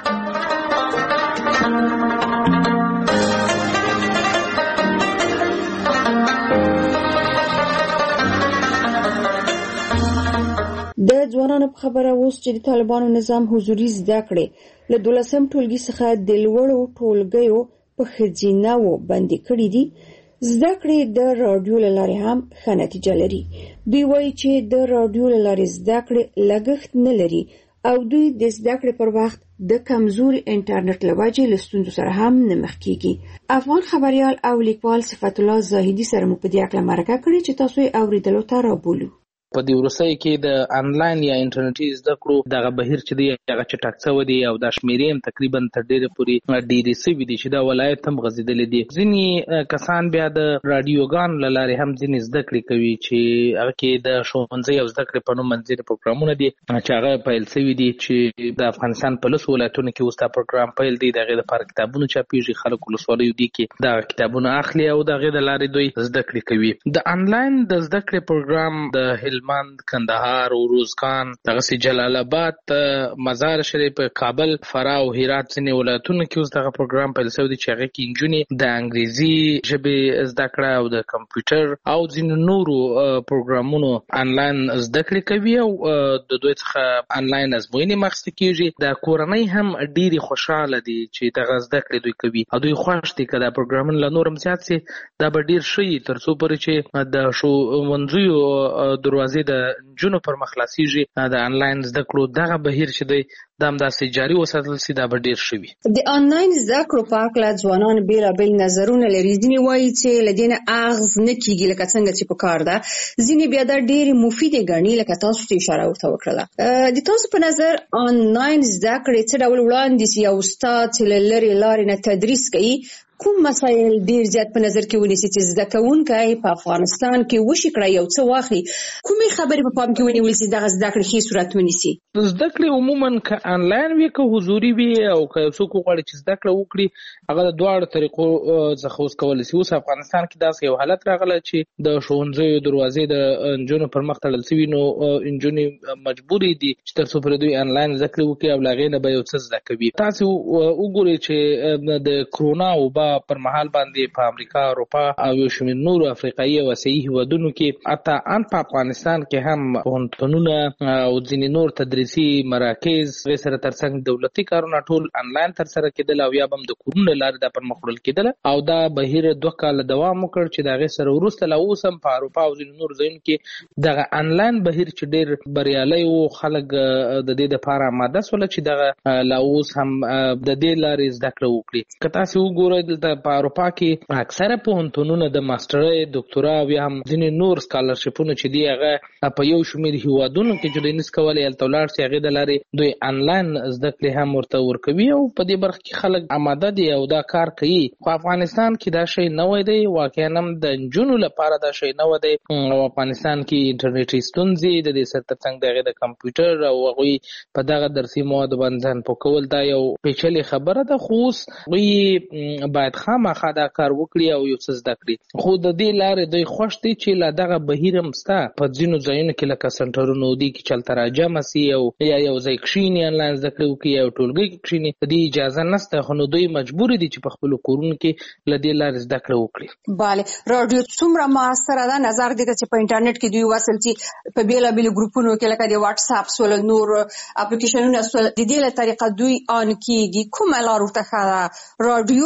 د ځوانانو په خبره اوس چې د طالبانو نظام حضوري زده کړې له دولسم ټولګي څخه د لوړو ټولګیو په ښځینه‌وو بندي کړي دي. زده کړې د راډیو له لارې هم ښه نتیجه لري. دوی وایي چې د راډیو له لارې زده کړې لګښت نه لري او دوی د زده کړې پر وخت د کمزوري انټرنیټ له وجې له ستونزو سره هم نه مخ کیږي. افغان خبریال او لیکوال صفت الله زاهدي سره مو په دې اړه مرکه کړې چې تاسو یې اوریدلو ته رابولو. په دې وروستۍ کې د انلاین یا انټرنیټي زده کړو دغه بهیر چې دی هغه چټک شوی دی او د شمیرې هم تقریبا تر ډیره پورې ډیری سوي دي چې دا ولایت هم غځېدلې دي. ځینې کسان بیا د رادیوګان له لارې هم ځینې زده کړې کوي چې هغه کې د ښوونځي او زده کړې په نوم منځري پروګرامونه دي چې هغه پیل شوي دي چې د افغانستان په لسو ولایتونو کې اوس دا پروګرام پیل دی. د هغې دپاره کتابونه چاپېږي خلک ولسوالیو دي کې دغه کتابونه اخلي او د هغې د لارې دوی زده کړې کوي. د انلاین د زده کړې پروګرام د هلمند، کندهار، روزګان، دغسې جلال آباد، مزار شریف، کابل، فراه او هرات ځینې ولایتونو کې اوس دغه پروګرام پیل شوی دی چې هغې کې نجونې د انګریزي ژبې زده کړه او د کمپیوټر او ځینو نورو پروګرامونو انلاین زده کړې کوي او د دوی څخه انلاین ازموینې اخیستل کېږي. د کورنۍ هم ډېرې خوشحاله دي چې دغه زده کړې دوی کوي او دوی خوښ دي که دا پروګرامونه له نور هم زیات سي دا به ډېر ښه وي تر څو پورې چې د ښوونځیو دروازې د نجونو پر مخ خلاصېږي د انلاین زده کړو دغه بهیر چې دی دا همداسې جاري وساتل سي دا به ډېر ښه وي. د انلاین زده کړو په هکله ځوانان بېلابېل نظرونه لري. ځینې وایي چې له دې نه اغېز نه کېږي لکه څنګه چې په کار ده، ځینې بیا دا ډېرې مفیدې ګڼي لکه تاسو چې اشاره ورته وکړله. د تاسو په نظر انلاین زده کړې څه ډول وړاندې سي؟ یو استاد چې له لرې لارې نه تدریس کوي کوم مسایل ډیر زیات په نظر کې ونیسي چې زده کوونکی په افغانستان کې وشي کړی یو څه واخلي؟ کومې خبرې په پام کې ونیول سي دغه زده کړې ښې صورت ونیسي؟ زده کړې عموما که انلاین وي که حضوري وي او که یو څوک وغواړي چې زده کړه وکړي هغه د دواړو طریقو څخه اوس کولی سي. اوس افغانستان کې داسې یو حالت راغلی چې د ښوونځیو دروازې د نجونو پر مخ تړل سوي نو نجونې مجبورې دي چې تر څو پورې دوی انلاین زده کړې وکړي او له هغې نه به یو څه زده کوي. تاسې وګورئ چې د کرونا وبا پر مهال باندې په امریکا، اروپا او یو شمېر نورو افریقایي او اسیایي هیوادونو کې حتی ان په افغانستان کې هم پوهنتونونه او ځینې نور تدریسي مراکز هغې سره ترڅنګ دولتي کارونه ټول انلاین ترسره کېدل او یا به هم د کورونو له لارې دا پرمخ وړل کېدل او دا بهیر دوه کاله دوام وکړ چې د هغې سره وروسته لا اوس هم په اروپا او ځینو نورو ځایونو کې دغه انلاین بهیر چې ډېر بریالی و خلک د دې دپاره آماده سوله چې دغه لا اوس هم د دې لارې زده کړه وکړي. که تاسې وګورئ دلته په اروپا کې اکثره پوهنتونونه د ماسټرۍ، ډاکټرا او یا هم ځینې نور سکالرشپونه چې دي هغه په یو شمېر هیوادونو کې چې دوی نس کولی هلته ولاړ سي هغې د لارې دوی انلاین زده کړې هم ورته ورکوي او په دې برخه کې خلک آماده دي او دا کار کوي. خو افغانستان کې دا شی نوی دی، واقعا هم د نجونو لپاره دا شی نوی دی او افغانستان کې انټرنیټي ستونزې د دې سره ترڅنګ د هغې د کمپیوټر او هغوی په دغه درسي موادو باندې ځان پوه کول دا یو پیچلې خبره ده. خو اوس هغوی باید خامخا دا کار وکړي او یو څه زده کړي. خو د دې لارې دوی خوښ دي چې لا دغه بهیر هم شته په ځینو ځایونو کې لکه سنټرونو دي کې چې هلته راجمع سي او یا یو ځای کښېني انلاین زده کړې وکړي یا یو ټولګي کې کښېني. د دې اجازه نشته خو نو دوی مجبور دي چې په خپلو کورونو کې له دې لارې زده کړه وکړي. بله، راډیو څومره موثره ده؟ نظر دې ته چې په انټرنیټ کې دوی وصل سي په بېلابېلو ګروپونو کې لکه د واټساپ سول نور اپلیکیشنونه سول د دې له طریقه دوی آن کېږي. کومه لار ورته ښه ده؟ راډیو او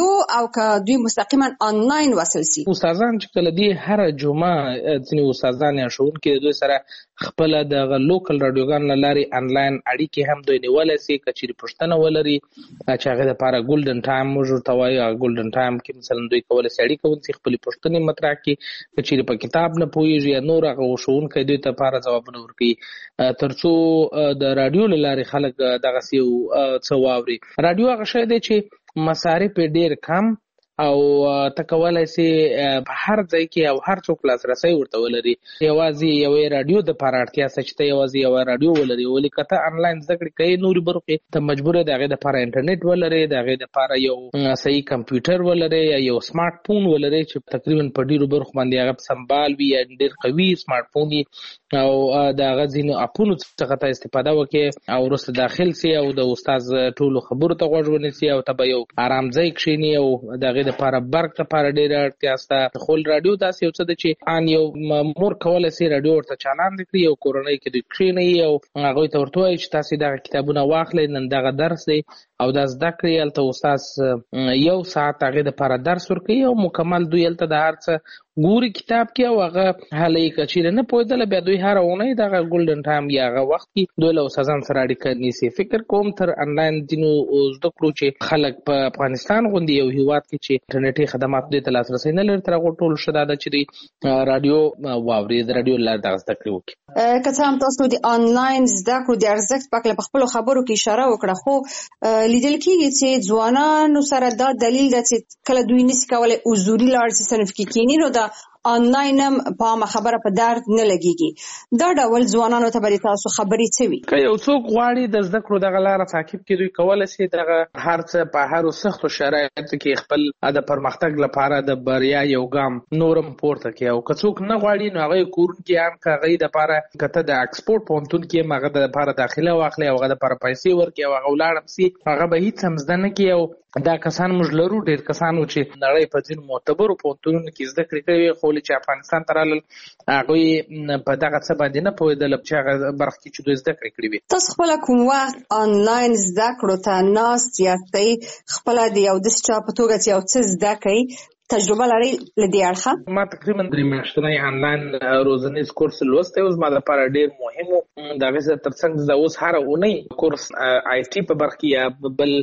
او که دوی مستقیما آنلاین وصل سي؟ استادان چې کله دی هر جمعه ځینې استادان یا ښوونکي دوی سره خپل د لوکل رادیوګان لاري آنلاین اړیکې هم دوی نیولای سي کچېرې پښتنه ولري چې هغه لپاره ګولډن ټایم موږ ته وایي ګولډن ټایم کې مثلا دوی کولای سي اړیکه ونسي خپل پښتني مطرح کې کچېرې په کتاب نه پوهیږي یا نور هغه ښوونکي دوی ته لپاره ځوابونه ورکړي ترڅو د رادیو لاري خلک دغه سی څه واوري. رادیو هغه شی دی چې مصارف ډیر کم او تکولای سي په هر ځای کې او هر څوک لاسرسي ورته ولري. یوازې یو رادیو د لپاره اړتیا شته چې یوازې یو رادیو ولري ولې کته آنلاین زده کړې کوي نوري برخې ته مجبور دی هغه د لپاره انټرنیټ ولري د هغه د لپاره یو صحیح کمپیوټر ولري یا یو سمارټ فون ولري چې تقریبا په ډیرو برخو باندې هغه سمبال وي یا ډیر قوي سمارټ فون او د هغه ځینو اپونو څخه ته استفاده وکړي او وروسته داخل سي او د استاد ټولو خبرو ته غوږ ونیسي او ته یو آرام ځای کښینی او د د لپاره برق لپاره ډېره اړتیا شته. خو رادیو داسې یو څه ده چې ان یو مور کولی سي رادیو ورته چالان کړي او کورنۍ کې دوی کښینوي او هغوی ته ورته وایي چې تاسې دغه کتابونه واخلئ نن دغه درس دی او دا زده کړئ. هلته استاد یو ساعت هغې دپاره درس ورکوي او مکمل دوی هلته د هر څه ګوري کتاب کې او هغه هلې که چېرې نه پوهېدله بیا دوی هره اونۍ دغه ګولډن ټایم یا هغه وخت کې دوی له استادانو سره اړیکه نیسي. فکر کوم تر انلاین ځینو زده کړو چې خلک په افغانستان غوندې یو هېواد کې چې انټرنیټي خدمات دوی ته لاسرسی نه لري تر هغو ټولو ښه دا ده چې دوی رادیو واوري د رادیو له لارې دغه زده کړې وکړي. که څه هم تاسو د آنلاین زده کړو د ارزښت په هکله په خپلو خبرو کې اشاره وکړه خو لیدل کېږي چې ځوانانو سره دا دلیل ده چې کله دوی نشي کولی حضوري لاړ شي صنف کې کښېني نو دا آنلاین هم په عامه خبره په درد نه لګېږي. دا ډول ځوانانو ته به تاسو خبرې څه وي؟ که یو څوک غواړي د زده کړو دغه لاره تعقیب کړي دوی کولی سي دغه هر څه په هرو سختو شرایطو کې خپل د پرمختګ لپاره د بریا یو ګام نورم پورته کړي او که څوک نه غواړي نو هغه کورونکي هم که هغوی دپاره که ته د اکسپورټ پوهنتون کې هم هغه دپاره داخله واخلي او هغه دپاره پیسې ورکړي او هغه ولاړ سي هغه به هېڅ هم زده نه کړي. او دا کسان موږ لرو ډېر کسان و چې نړۍ په ځینو معتبرو پوهنتونونو کې زده کړې کوي خو چې افغانستان ته رالل هغوی په دغه څه باندې نه پوهېدل چې هغه برخه کې چې دوی زده کړې کړې وي. تاسو خپله کوم وخت آنلاین زده کړو ته ناست یاستئ خپله د یو داسې چا په توګه چې یو څه زده کوي تجربه لرئ له دې اړخه؟ ما تقریبا درې میاشتنی آنلاین روزنیز کورس لوستی اوس ما دپاره ډېر مهم و. د هغې سره تر څنګ زه اوس هره اونۍ کورس آی ټي په برخه کې یا بل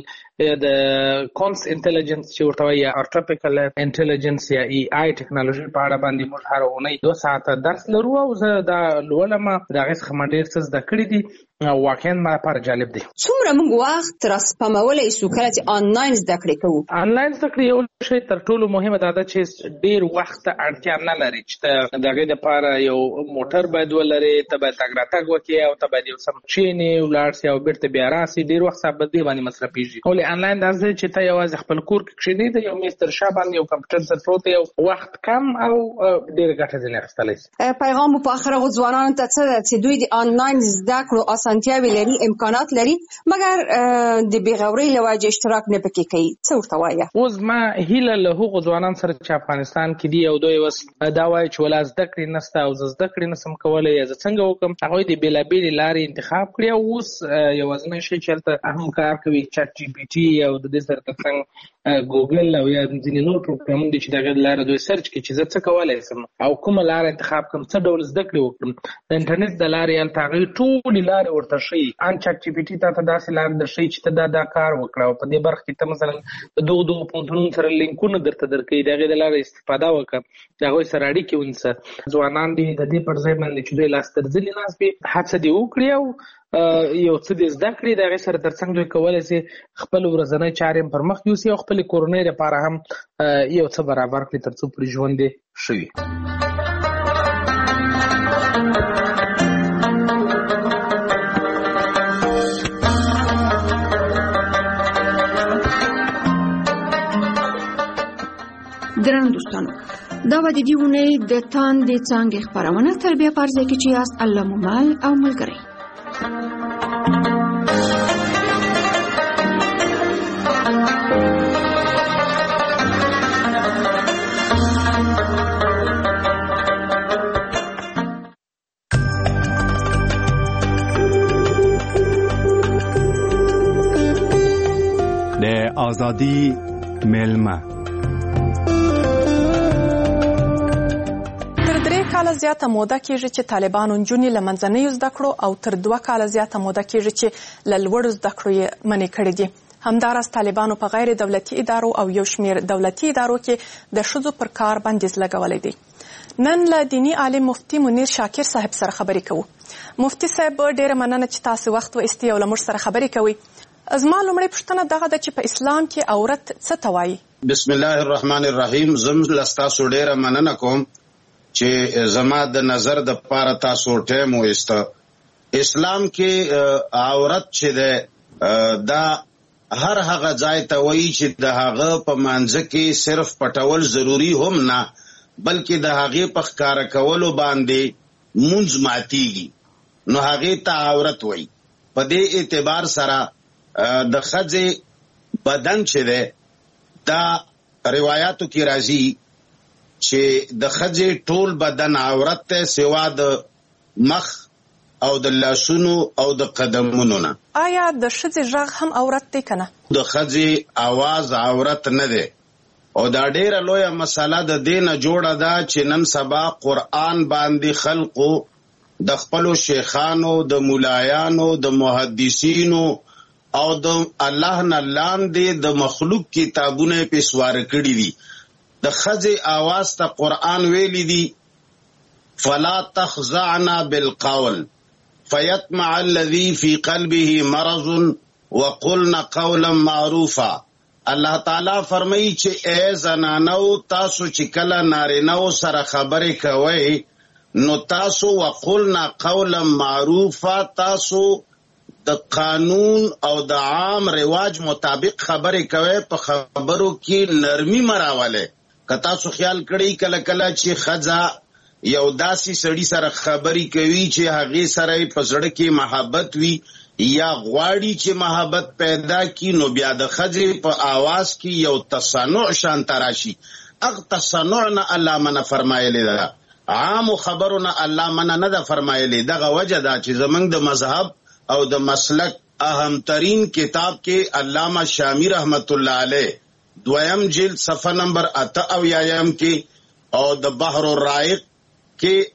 د کونس انټیلیجنس چې ورته وایي یا ارټیفیشل انټیلیجنس یا ای آی ټیکنالوژي په اړه باندې موږ هره اونۍ دوه ساعته درس لرو او زه دا لولم. د هغې څخه ما ډېر څه زده کړي دي واقعا ما لپاره جالب دی. څومره موږ وخت را سپمولی شو کله چې آنلاین زده کړې کوو؟ آنلاین زده کړې یو شی تر ټولو مهمه دا ده چې ډېر وخت ته اړتیا نه لري چې ته د هغې دپاره یو موټر باید ولرې ته باید تګ راتګ وکړې او ته باید یو څه کښېنې ولاړ سې او بېرته بیا راسې ډېر وخت ستا په دې باندې مصرفېږي. ولې آنلاین داسې دی چې ته یوازې خپل کور کې کښېنې د یو میز تر شا باندې یو کمپیوټر سره پروت دی او وخت کم او ډېره ګټه ځینې اخیستلی شي. پیغام مو په آخر هغو ځوانانو ته څه ده چې دوی د آنلاین زده کړو اسانتیاوې لري امکانات لري مګر د بېغورۍ له وجې اشتراک نه پکې کوي څه ورته وایه؟ اوس ما هیله له هغو ځوانانو سره چې افغانستان کې دي او دوی اوس دا وایي چې ولا زده کړې نشته او زه زده کړې نشم کولی یا زه څنګه وکړم هغوی د بېلابېلې لارې انتخاب کړي او اوس یوازینی شی چې هلته هم کار کوي چټ جي پي ټي او د دې سره تر څنګ ګوګل او یا ځینې نور پروګرامونه دي چې د هغې له لارې دوی سرچ کړي چې زه څه کولی شم او کومه لاره انتخاب کړم څه ډول زده کړې وکړم. د انټرنیټ د لارې هلته هغوی ټولې لارې ورته ښیي. ان چټ جي پي ټي ته ته داسې لارې درښیي چې ته دا دا کار وکړه او په دې برخه کې ته مثلا د دغو دغو پوهنتونونو سره لینکونه درته درکوي د هغې د لارې استفاده وکړه د هغوی سره اړیکې ونیسه. ځوانان دي د دې پر ځای باندې چې دوی لاس تر زنې ناست وي هڅه دې وکړي او یو څه دې زده کړي د هغې سره تر څنګ دوی کولی سي خپل ورځنی چارې هم پر مخ یوسي او خپلې کورنۍ لپاره هم یو څه برابر کړي تر څو پورې ژوند یې ښه وي. درنو دوستانو دا به د دې اونۍ د تاندې څانګې خپرونه تر بیا په هر ځای کې چې یاست الله مو مل او ملګری. د ازادي ملمه کاله زیاته موده کېږي چې طالبانو نجونې له منځنیو زده کړو او تر دوه کاله زیاته موده کېږي چې له لوړو زده کړو یې منع کړي دي. همداراز طالبانو په غیر دولتي ادارو او یو شمېر دولتي ادارو کې د ښځو پر کار بندیز لګولی دی. نن له دینی عالم مفتي منیر شاکر صاحب سره خبرې کوو. مفتي صاحب ډېره مننه چې تاسو وخت وایستئ او له موږ سره خبرې کوئ. زما لومړۍ پوښتنه دغه ده چې په اسلام کې عورت څه ته وایي؟ بسم الله الرحمن الرحیم. زم له تاسو ډېره مننه کوم چې زما د نظر د پاره تاسو ټایم وایسته. اسلام کې عورت چې ده دا هر هغه ځای ته وایي چې د هغه په منځ کې صرف پټول ضروری هم نه بلکې د هغې په ښکاره کولو باندې مونځ ماتیږي نو هغې ته عورت وایي. په دې اعتبار سره د ښځې بدن چې دی دا روایاتو کې راځي چې د ښځې ټول بدن عورت دی سوا د مخ او د لاسونو او د قدمونو نه. آیا د ښځې غږ هم عورت دی که نه؟ د ښځې आवाज عورت نه دی او دا ډیره لویه مسله د دې نه جوړه ده چې نن سبا قرآن باندې خلقو د خپلو شیخانو د مولایانو د محدثینو او د الله نه لاندې د مخلوق کتابونه پې سواره کړي دي. د ښځې आवाज ته قرآن ویلی دي فلا تخضعن بالقول فيطمع الذي في قلبه مرض وقلن قولا معروفا. الله تعالی فرمایي چې ای زنانو تاسو چې کله نارینهو سره خبرې کوئ نو تاسو وقلنا قولا معروفا تاسو د قانون او د عام رواج مطابق خبرې کوئ په خبرو کې نرمي مراوله. که تاسو خیال کړئ کله کله چې ښځه یو داسې سړي سره خبرې کوي چې هغې سره یې په زړه کې محبت وي یا غواړي چې محبت پیدا کی نو بیا د ښځې په آواز کې یو تصنع شانته راشي. هغه تصنع نه الله منع فرمایلی ده، عامو خبرو نه الله منع نه ده فرمایلی. دغه وجه ده چې زمونږ د مذهب او د مسلک اهمترین کتاب کې علامه شامی رحمت الله علیه دویم جلد صفحه نمبر اته اویایم کې او د بحر الرائق کې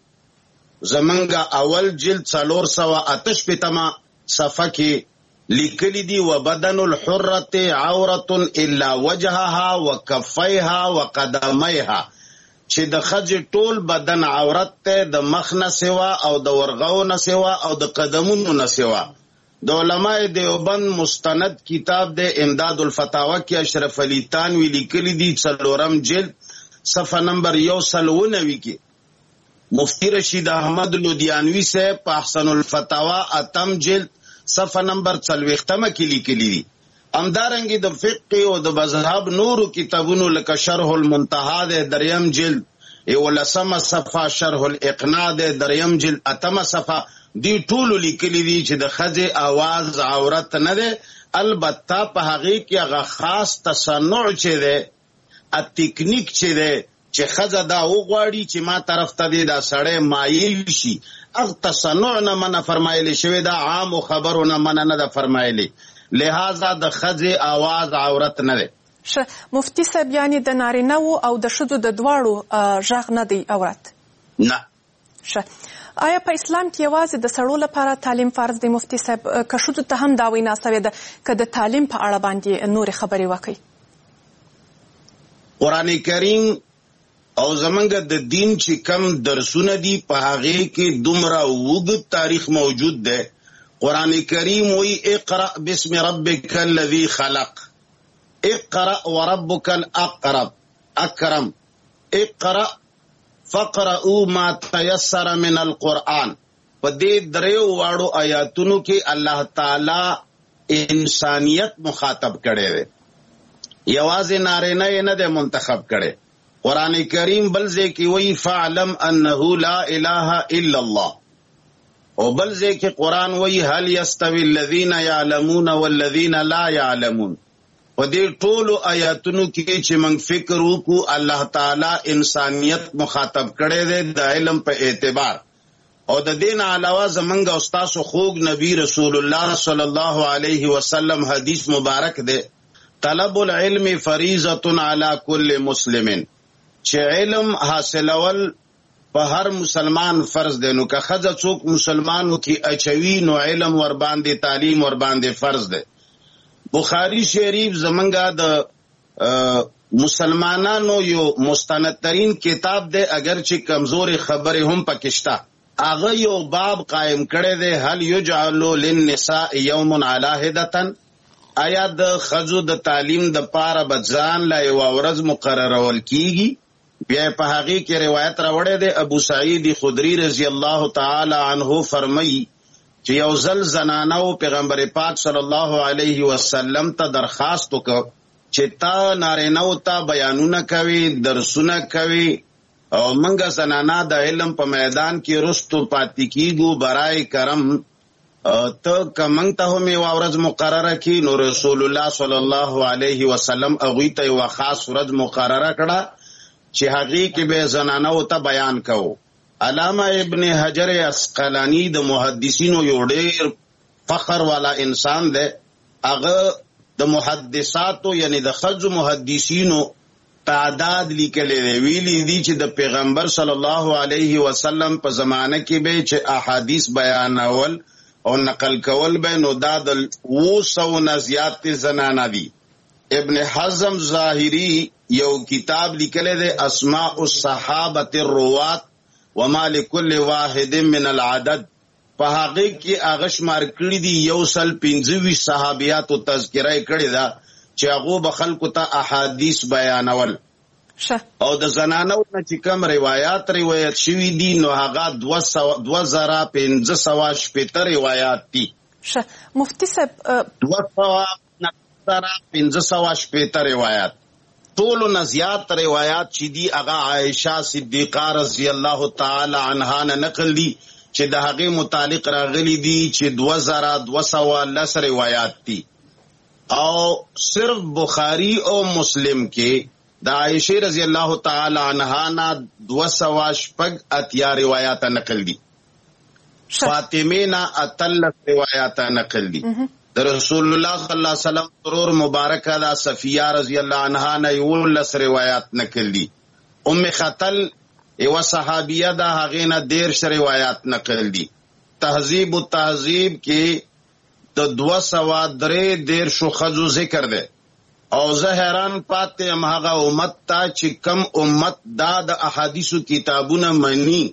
زمونږ اول جلد څلور سوه اته شپېتمه صفحه کې لیکلی دی و بدن الحرة عورة الا وجهها وکفیها وقدمیها چې د ښځې ټول بدن عورت ته د مخ نه سوا او د ورغو نه سوا او د قدمونو نه سوا. د علماء دیوبند مستند کتاب د امداد الفتاوی کې اشرف علی تانوی لیکلی دی څلورم جلد صفحه نمبر یو سل و نوي کې مفتی رشید احمد لودیانوی سے په احسن الفتاوی اتم جلد صفحه نمبر څلوېښتمه کې لیکلی دي. همدارنګې د فقه او د مذهب نورو کتابونو لکه شرح المنتهى د دریم جلد یولسمه صفحه، شرح الاقناع د دریم جلد اتمه صفحه، دی ټولو لیکلی دي چې د ښځې آواز عورت نه دی. البته په هغې کې هغه خاص تصنع چې دی ا تکنیک چې دی چې ښځه دا وغواړي چې ما طرف ته دی دا سړی مایل شي اغ تصنع نه منع فرمایلی شوی دا عامو خبرو نه منع نه ده فرمایلی. لہذا د ښځې آواز عورت نه دی. ښه مفتي صاحب یعنې د نارینهو او د ښځو د دواړو غږ نه دی عورت؟ نه. ښه آیا په اسلام کې یوازې د سړو لپاره تعلیم فرض دی مفتي صاحب که ښځو ته هم دا وینا سوې ده که د تعلیم په اړه باندې نورې خبرې وکړي؟ قرآن کریم او زمونږ د دین چې کم درسونه دي په هغې کې دومره اوږد تاریخ موجود دی. قرآن کریم وی اقرأ بسم ربک الذی خلق، اقرأ وربک الاقرب اکرم، اقرأ فقرأوا ما تیسر من القرآن. په دې دریو واړو آیاتونو کې الله تعالی انسانیت مخاطب کړی دی، یوازې نارینه یې نه دی منتخب کړی. قرآن کریم بل ځای کې وی فعلم انه لا اله الا الله، او بل ځای کې قرآن وی هل یستوی الذین یعلمون والذین لا یعلمون. په دې ټولو آیاتونو کې چې موږ فکر وکړو الله تعالی انسانیت مخاطب کړی دی د علم په اعتبار. او د دې نه علاوه زمونږ او ستاسو خوږ نبی رسول الله صلی الله علیه وسلم حدیث مبارک دی طلب العلم فریضة علی کل مسلم، چې علم حاصلول په هر مسلمان فرض دی. نو که ښځه څوک مسلمانو کې اچوي نو علم ور باندې تعلیم ور باندې فرض دی. بخاری شریف زمونږه د مسلمانانو یو مستندترین کتاب دی، اگر چې کمزوري خبرې هم پکشتا. هغه یو باب قائم کړی دی، هل یجعل للنساء یوم علی هدتن، آیا د ښځو د تعلیم د پاره به ځان لا یوه ورځ مقررول کیږي؟ بیا په هغې کې روایت راوړی دی، ابو سعید خدری رضی الله تعالی عنه فرمایي چې یو ځل زنانو پیغمبر پاک صلی الله علیه وسلم ته درخواست وکړ چې تا نارینهو ته بیانونه کوي، درسونه کوي، او منګه زنانا د علم په میدان کې رستو پاتې کیږو، برای کرم ته که منګ ته هم یوه ورځ مقرره کړي. نو رسول الله صلی الله علیه وسلم هغوی ته یوه خاص ورځ مقرره کړه چې هغې کې به زنانو ته بیان کوو. علامه ابن حجر عسقلانی د محدثینو یو ډېر فخر والا انسان دی. هغه د محدثاتو یعنی د ښځو محدثینو تعداد لیکلی دی. ویلي دي چې د پیغمبر صلی الله علیه وسلم په زمانه کې به چې احادیث بیانول او نقل کول به نو دا د اوه سوو نه زیات زنانه دي. ابن حزم ظاهری یو کتاب لیکلی دی، اسماء الصحابة الروات وما لكل واحد من العدد. په هغې کې هغه شمار کړي دي یو سل پنځه ویشت صحابیاتو تذکره یې کړې ده چې هغو به خلکو ته احادیث بیانول. او د زنانو نه چې کوم روایات روایت شوي دي نو هغه دوه زره پنځه سوه شپېته روایات دي. مفتي صاحب دوه سوه زره پنځه سوه شپېته روایات. ټولو نه زیات روایات چې دي هغه عایشه صدیقه رضی الله تعالی عنها نه نقل دي چې د هغې متعلق راغلي دي چې دوه زره دوه سوه لس روایات دي. او صرف بخاری او مسلم کې د عایشه رضی الله تعالی عنها نه دوه سوه شپږ اتیا روایات نقل دي. فاطمه نه اتلس روایات نقل دي. د رسول الله صلی الله علیه وسلم ترور مبارکه دا صفیه رضی الله عنها نه یولس روایات نقل دي. ام خطل یو صحابیه دا هغې نه دیرش روایات نقل دي. تهذیب التهذیب کې د دوه سوه درې دیرشو ښځو ذکر دی. او زه حیران پاتې یم هغه امت ته چې کم امت دا د احادیثو کتابونه مني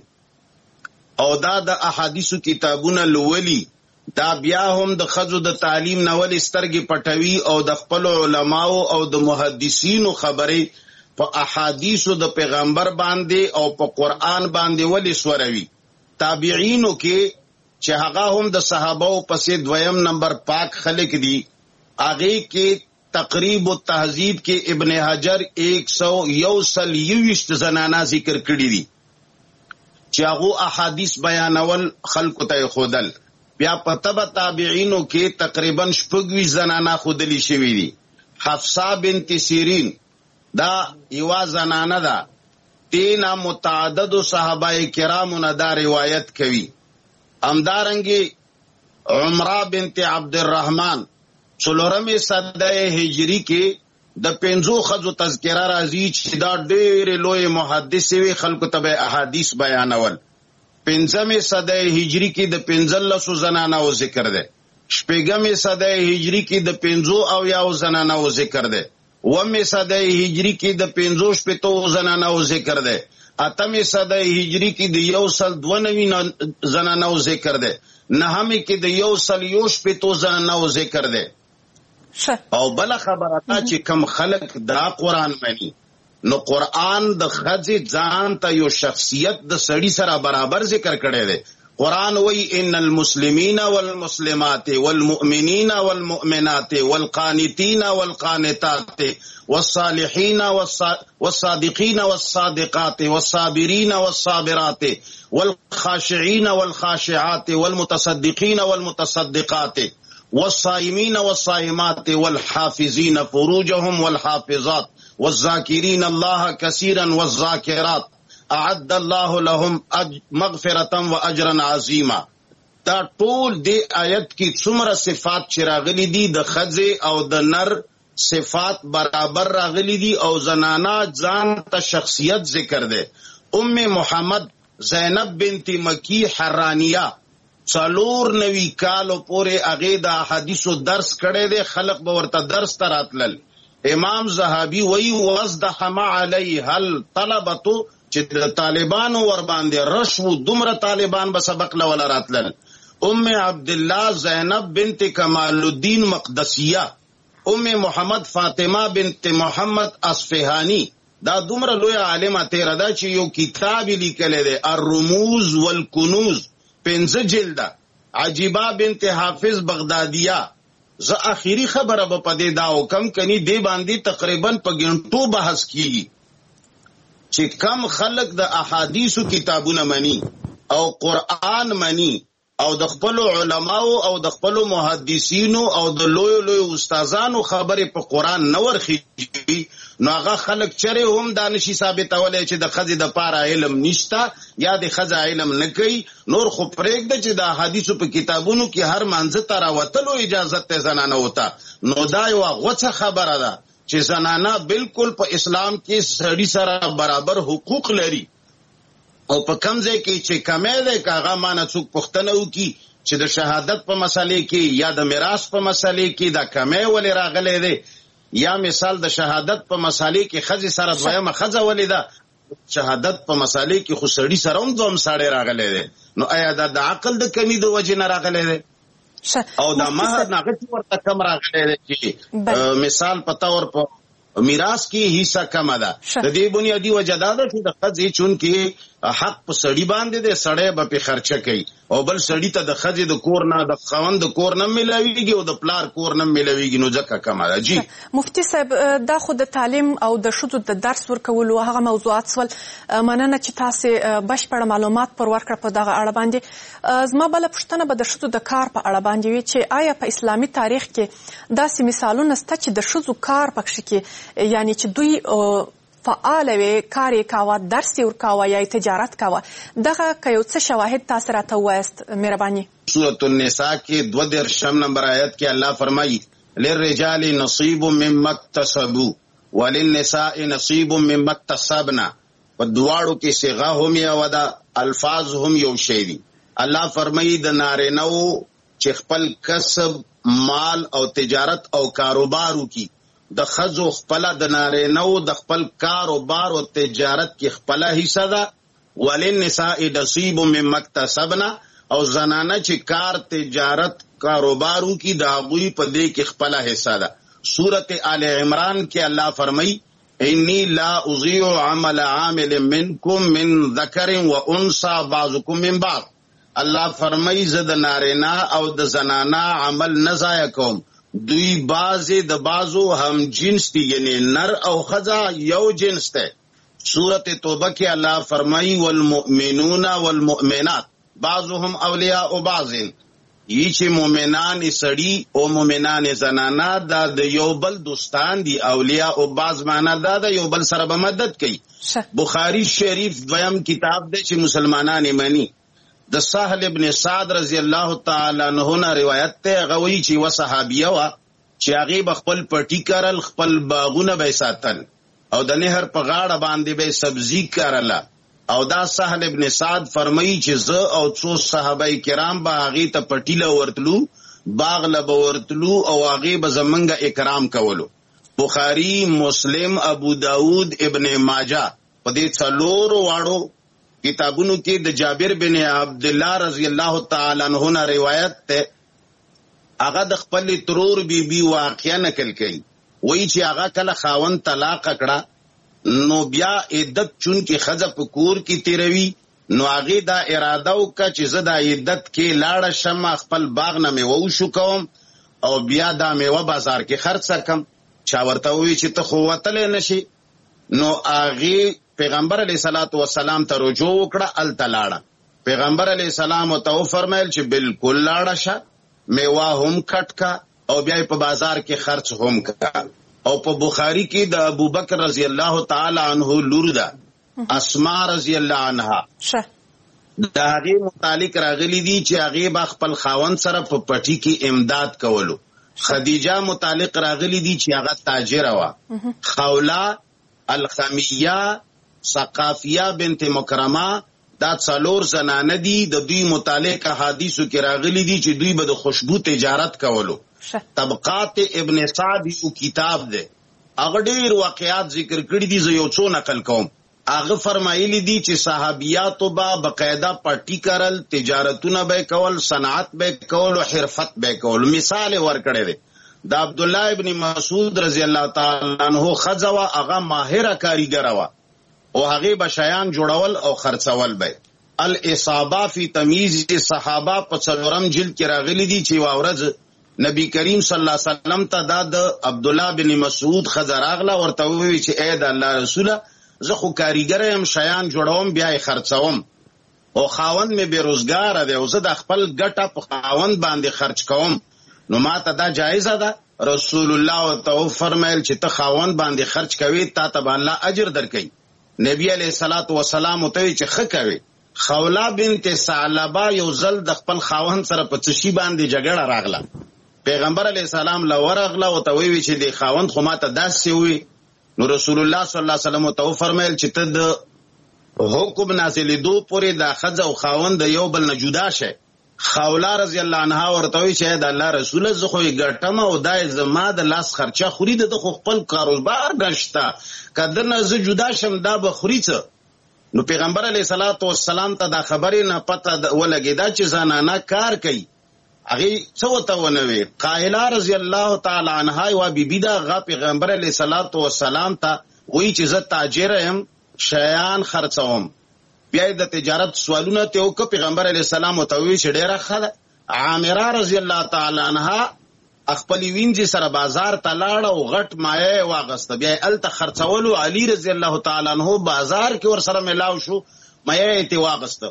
او دا د احادیثو کتابونه لولي، دا بیا هم د ښځو د تعلیم نه ولې سترګې پټوي او د خپلو علماو او د محدثینو خبرې په احادیثو د پیغمبر باندې او په قرآن باندې ولې سوروي. تابعینو کې چې هغه هم د صحابو پسې دویم نمبر پاک خلق دي، هغې کې تقریب التهذیب کې ابن حجر ایک سو یو سل یویشت زنانا ذکر کړي دي چې هغو احادیث بیانول خلکو ته ښودل. بیا په تبع تابعینو کې تقریبا شپږ ویشت زنانا ښودلي شوي دي. حفصه بنت سیرین دا یوه زنانه ده، تینا متعددو صحابه کرامو نه دا روایت کوي. همدارنګې عمره بنت عبدالرحمن څلورمې صده هجري کې د پنځو ښځو تذکره راځي چې دا ډېرې لویې محدثې وې، خلکو ته به احادیث بیانول. پنځمې صده هجري کې د پنځلسو زنانو ذکر دی. شپږمې صده هجري کې د پنځو اویاو زنانو ذکر دی. اوومې صده هجري کې د پنځو شپېتو زنانو ذکر دی. اتمې صده هجري کې د یو سل دوه نوي زنانو ذکر دی. نهمې کې د یو سل یو شپېتو زنانو ذکر دی. او بله خبره دا چې کم خلک دا قرآن مني نو قرآن د ښځې ځان ته یو شخصیت د سړي سره برابر ذکر کړی دی. قرآن وی ان المسلمین والمسلمات والمؤمنین والمؤمنات والقانتین والقانتات والصالحین والصادقین والصادقات والصابرین والصابرات والخاشعین والخاشعات والمتصدقین والمتصدقات والصائمین والصائمات والحافظین فروجهم والحافظات والذاکرین اللہ کثیرا والذاکرات اعد الله لهم مغفرتا و اجرا عظیما. دا ټول دی آیت کی څومره صفات چې راغلي دي د ښځې او د نر صفات برابر راغلي دي او زنانا ځان ته شخصیت ذکر دی. ام محمد زینب بنت مکی حرانیہ څلور نوي کالو پورې هغې د احادیثو درس کړی دی، خلق به ورته درس ته راتلل. امام زهابي وایي وازدحم علیها الطلبة چې د طالبانو ور باندې رش و، دومره طالبان به سبق له وله راتلل. ام عبدالله زینب بنت کمال الدین مقدسیہ، ام محمد فاطمه بنت محمد اصفهانی، دا دومره لوی عالمه تیره ده چې یو کتاب لیکلی دی الرموز والکنوز، پنځه جلده. عجیبه بنت حافظ بغدادیه. زه اخیری خبره به په دې دا وکم کني دې باندې تقریبا په ګنټو بحث کیږي چې کم خلق د احادیثو کتابونه مني او قرآن مني او د خپل علماو او د خپل محدثینو او د لوی لوی استادانو خبرې په قرآن نه ورخیږي، نو هغه خلک چرې هم دا نشي ثابتولی چې د ښځې دپاره علم نشته یا د ښځه علم نه کوي. نور خو پرېږده چې د احادیثو په کتابونو کې هر منځه ته راوتلو اجازت ته زنانه وته، نو دا یوه غوڅه خبره ده چې زنانه بالکل په اسلام کې سړي سره برابر حقوق لري. او په کم ځای کې چې کمی دی که هغه مانه څوک پوښتنه وکړي چې د شهادت په مسلې کې یا د میراث په مسلې کې دا کمی ولې راغلی دی، یا مثال د شهادت په مسالې کې ښځې سره دویمه ښځه ولې ده، شهادت په مسالې کې خو سړي سره هم دوم سړی راغلی دی، نو آیا دا د عقل د کمی د وجې نه راغلی دی؟ او دا مهر نه هغه چې ورته کم راغلی دی چې مثال په طور په میراث کې حصہ کمه ده. د دې بنیادی وجه دا ده چې د ښځې چونکې حق په سړي باندې دی، سړی به پې خرچه کوي او بل سړي ته د ښځې د کور نه د خاوند د کور نه میلاویږي او د پلار کور نه میلاویږي، نو ځکه کمه ده. جی مفتي صاحب، دا خو د تعلیم او د ښځو د درس ورکولو هغه موضوعات سول. مننه چې تاسې بشپړه معلومات پر ورکړه په دغه اړه باندې. زما بله پوښتنه به د ښځو د کار په اړه باندې وي چې آیا په اسلامي تاریخ کې داسې مثالونه شته چې د ښځو کار پکښې کې، یعنی چې دوی فعال وي، کار یې کاوه، درس یې ورکاوه یا یې تجارت کاوه، دغه که یو څه شواهد تاسې راته ووایاست مهرباني. سورة النساء کې دوه دېرشم نمبر آیت کې الله فرمایي للرجال نصیب مما اکتسبوا وللنساء نصیب مما اکتسبنا. په دواړو کې صیغه هم یو ده، الفاظ هم یو شی دي. الله فرمایي د نارینه‌و چې خپل کسب مال او تجارت او کاروبار وکړي، د ښځو خپله د نارینه‌و د خپل کاروبار او تجارت کې خپله حصه ده. وللنساء نصیب مما اکتسبنا، او زنانه چې کار تجارت کاروبار وکړي د هغوی په دې کې خپله حصه ده. سورت آل عمران کې الله فرمایي انی لا اضیع عمل عامل منکم من ذکر و انثى بعضکم من بعض. الله فرمایي زه د نارینه او د زنانه عمل نه ضایع کوم، دوی بعضې د بعضو هم جنس دي، یعنی نر او ښځه یو جنس دی. سورت توبه کې الله فرمایي والمؤمنون والمؤمنات بعضهم اولیاء بعض، یی چې مؤمنان سړي او مؤمنان زنانه دا د یو بل دوستان دي. اولیاء بعض معنا دا ده یو بل سره به مدد کوي. بخاری شریف دویم کتاب دی چې مسلمانان یې مني. د سهل ابن سعد رضی الله تعالی عنہ نه روایت ته، هغه وایي چې یوه صحابیه وه چې هغې به خپل پټي کرل، خپل باغونه به یې ساتل او د نهر په غاړه باندې به یې سبزي کرله. او دا سهل ابن سعد فرمایي چې زه او څو صحابه کرام به هغې ته پټي له ورتلو، باغ له به ورتلو او هغې به زمونږ اکرام کولو. بخاري، مسلم، ابو داود، ابن ماجه په دې څلورو واړو کتابونو کې د جابر بن عبدالله رضی الله تعالی عنہ نه روایت ته، هغه د خپل ترور بی بی واقعه نقل کوي. وایي چې هغه کله خاوند طلاق کړه نو بیا عدت چونکې ښځه په کور کې تیروي، نو هغې دا اراده وکړه چې زه دا عدت کې لاړه شم، خپل باغ نه میوه وشو کوم او بیا دا میوه بازار کې خرڅه کم. چا ورته ووایي چې ته خو وتلی نشي، نو هغې پیغمبر علیه صلات وسلام ته رجوع وکړه، هلته لاړه. پیغمبر علیه السلام ورته وفرمیل چې بالکل لاړه شه، میوه هم کټ کا او بیا په بازار کې خرڅ هم کا. او په بخاری کې د ابوبکر رضی الله تعالی عنہ لور ده اسماء رضی الله عنها، د هغې متعلق راغلی دي چې هغې به خپل خاوند سره په پټي کې امداد کولو. خدیجه متعلق راغلی دي چې هغه تاجره وه. خوله، الخمیه، ثقافیه بنت مکرمه، دا څلور زنانه دي، د دوی متعلق احادیثو کې راغلي دي چې دوی به د خوشبو تجارت کولو. طبقات ابن سعد یو کتاب دی، هغه ډېر واقعات ذکر کړي دي، زه یو څو نقل کوم. هغه فرمایلی دي چې صحابیاتو به بقاعده پټی کرل، تجارتونه به کول، صنعت به کول او حرفت به کول. مثال ورکړی دی د عبد الله ابن مسعود رضی الله تعالی عنہ خزوا، هغه ماهره کاریګر و او هغه بشیان جوړول او خرڅول به. الاصابه فی تمییز صحابه په څلورم جلد کې راغلی دي چې واورز نبی کریم صلی الله علیه وسلم ته د عبد الله بن مسعود خزر اغلا ورته وی چې اے د الله رسوله، زه خو کاریګر یم، شیان جوړوم بیا یې خرڅوم او خاوند مې بیروزګار دی او زه د خپل ګټه په خاوند باندې خرچ کوم، نو ما ته دا جایزه ده؟ رسول الله ته فرمایل چې ته خاوند باندې خرچ کوي، تا ته الله اجر درکوي. نبی علیہ الصلوۃ والسلام ته چې ښه کوي. خوله بنت ثعلبه یو ځل د خپل خاوند سره په څشي باندې جګړه راغله، پیغمبر علیہ السلام لورغله او ته وی چې د خاوند خو ماته داسې وي، نو رسول الله صلی الله علیه وسلم ته فرمایل چې ته د حکم نازلېدو پورې د خځه او خاوند د یو بل نه جدا شي. خوله رضی الله عنها ورته وی چې د الله رسول زه خو یې ګټم او دا زما د لاس خرچه خوري، د خو خپل کاروبار نشته، کله نه زه جدا شم دا به خوري څه. نو پیغمبر علیه الصلاۃ والسلام ته دا خبرې نه پته ولګېده چې زنانه کار کوي. هغه څه وته ونوي. قائله رضی الله تعالی عنها وا بیبی دا غ پیغمبر علیه الصلاۃ والسلام ته وی چې زه تاجر یم، شیان خرڅوم. بیا د تجارت سوالونه ته او پیغمبر علیه السلام ته وی چې ډیره ښه. عامره رضی الله تعالی عنها خپل وینځي سره بازار ته لاړه او غټ مایه واغسته، بیا الته خرڅولو. علی رضی الله تعالی عنہ بازار کې ور سره ملاو شو، مایه ته واغسته.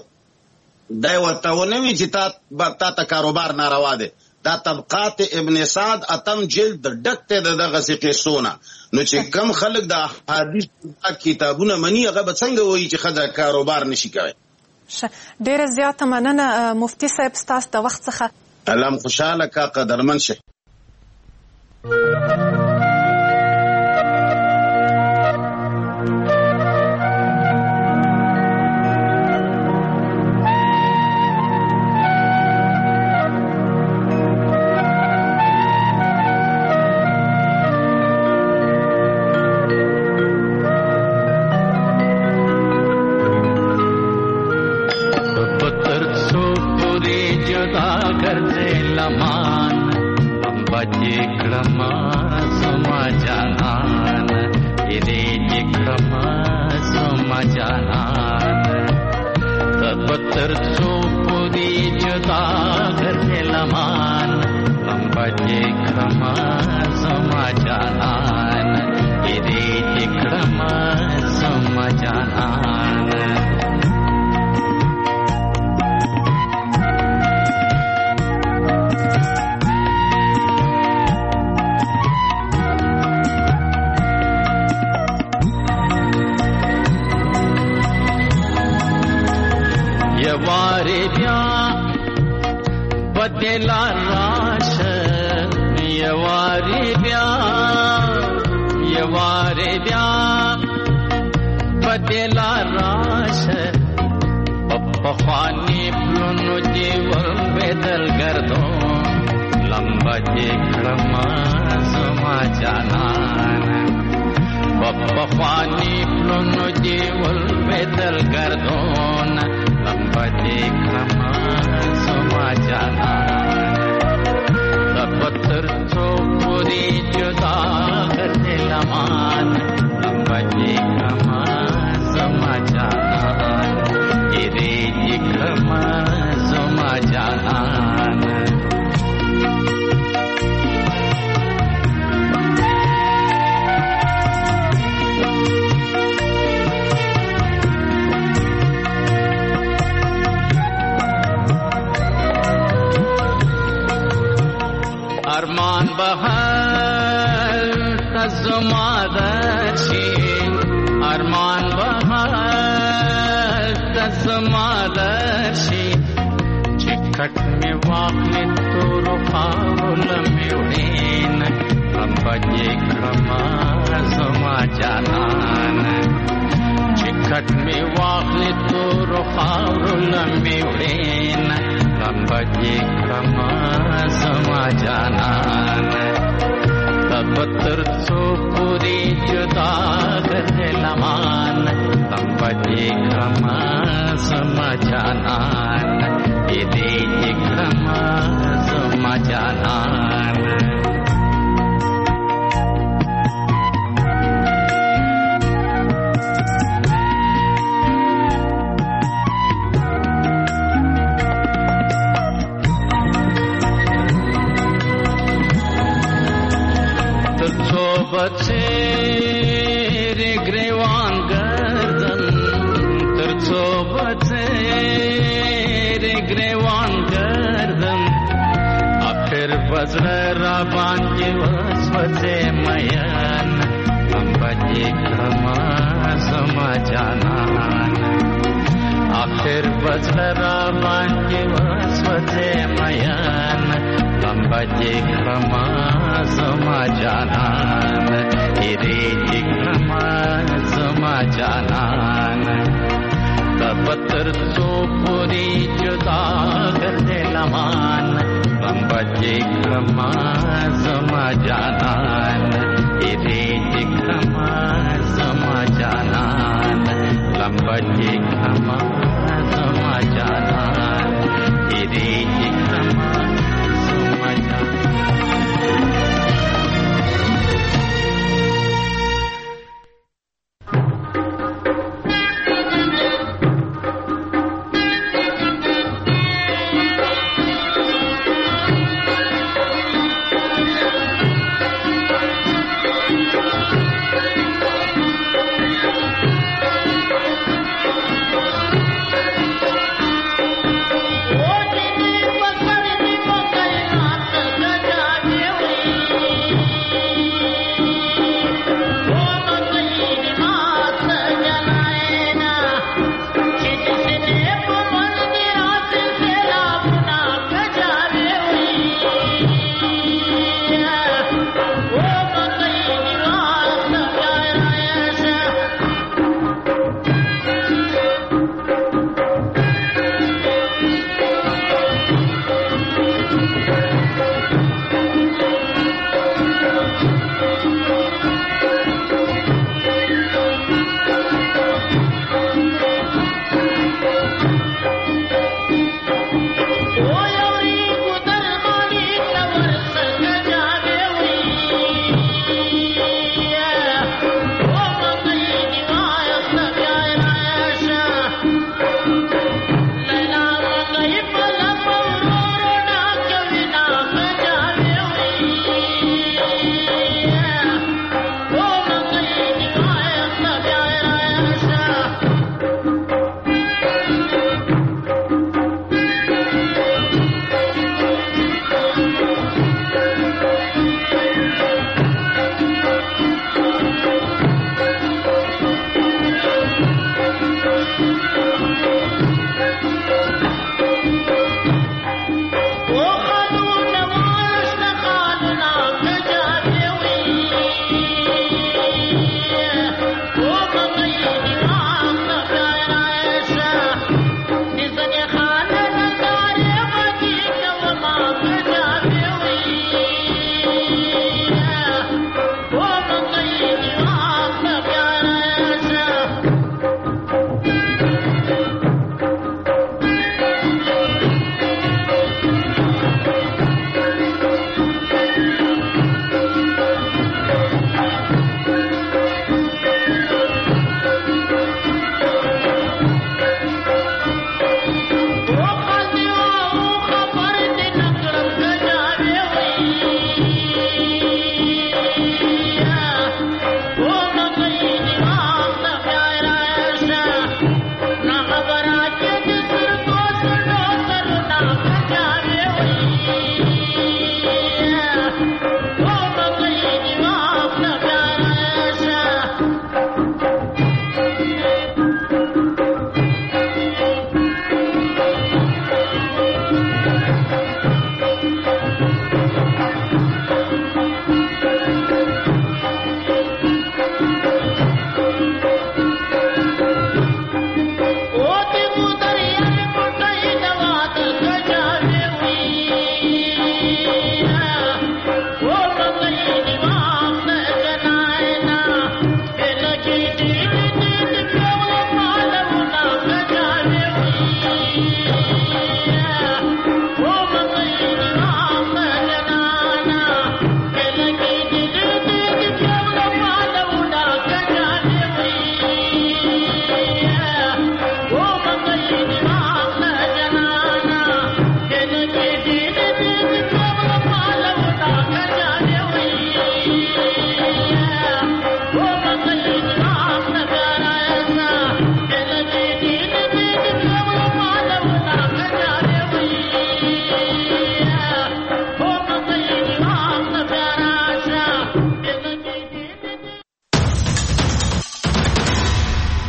دا ورته ونوي چې تا تا ته کاروبار ناروا دی. دا طبقات ابن سعد اتم جلد ډکته د دغه قصونه. نو چې کم خلک د احادیث کتابونه مني، هغه به څنګه وایي چې خځه کاروبار نشي کوي؟ ډیره زیاته مننه مفتي صاحب ستاسو د وخت څخه. الله خوشاله کا قدرمن شه. Chikat ګټ می واخلې تور خاورو لمبې وړین لمبه دې کړمه زما جانان تب تر څو پورې جدا ګرځې لمان لمبه دې کړمه زما جانان دې دې کړمه زما جانان بچेरे ग्रेवान गर्दन तरचो बचेरे ग्रेवान गर्दन आखिर बजरा बांजे वसवचे मयन हम बजे क्रमा समा जानान आखिर बजरा बांजे वसवचे मयन हम बजे क्रमा समा जानान रे क्रमा समा जानान तब तर तो पूरी जुदा करते लमान हम बजे क्रमा समा जानान रे क्रमा समा जानान लम बजे क्रमा समा जानान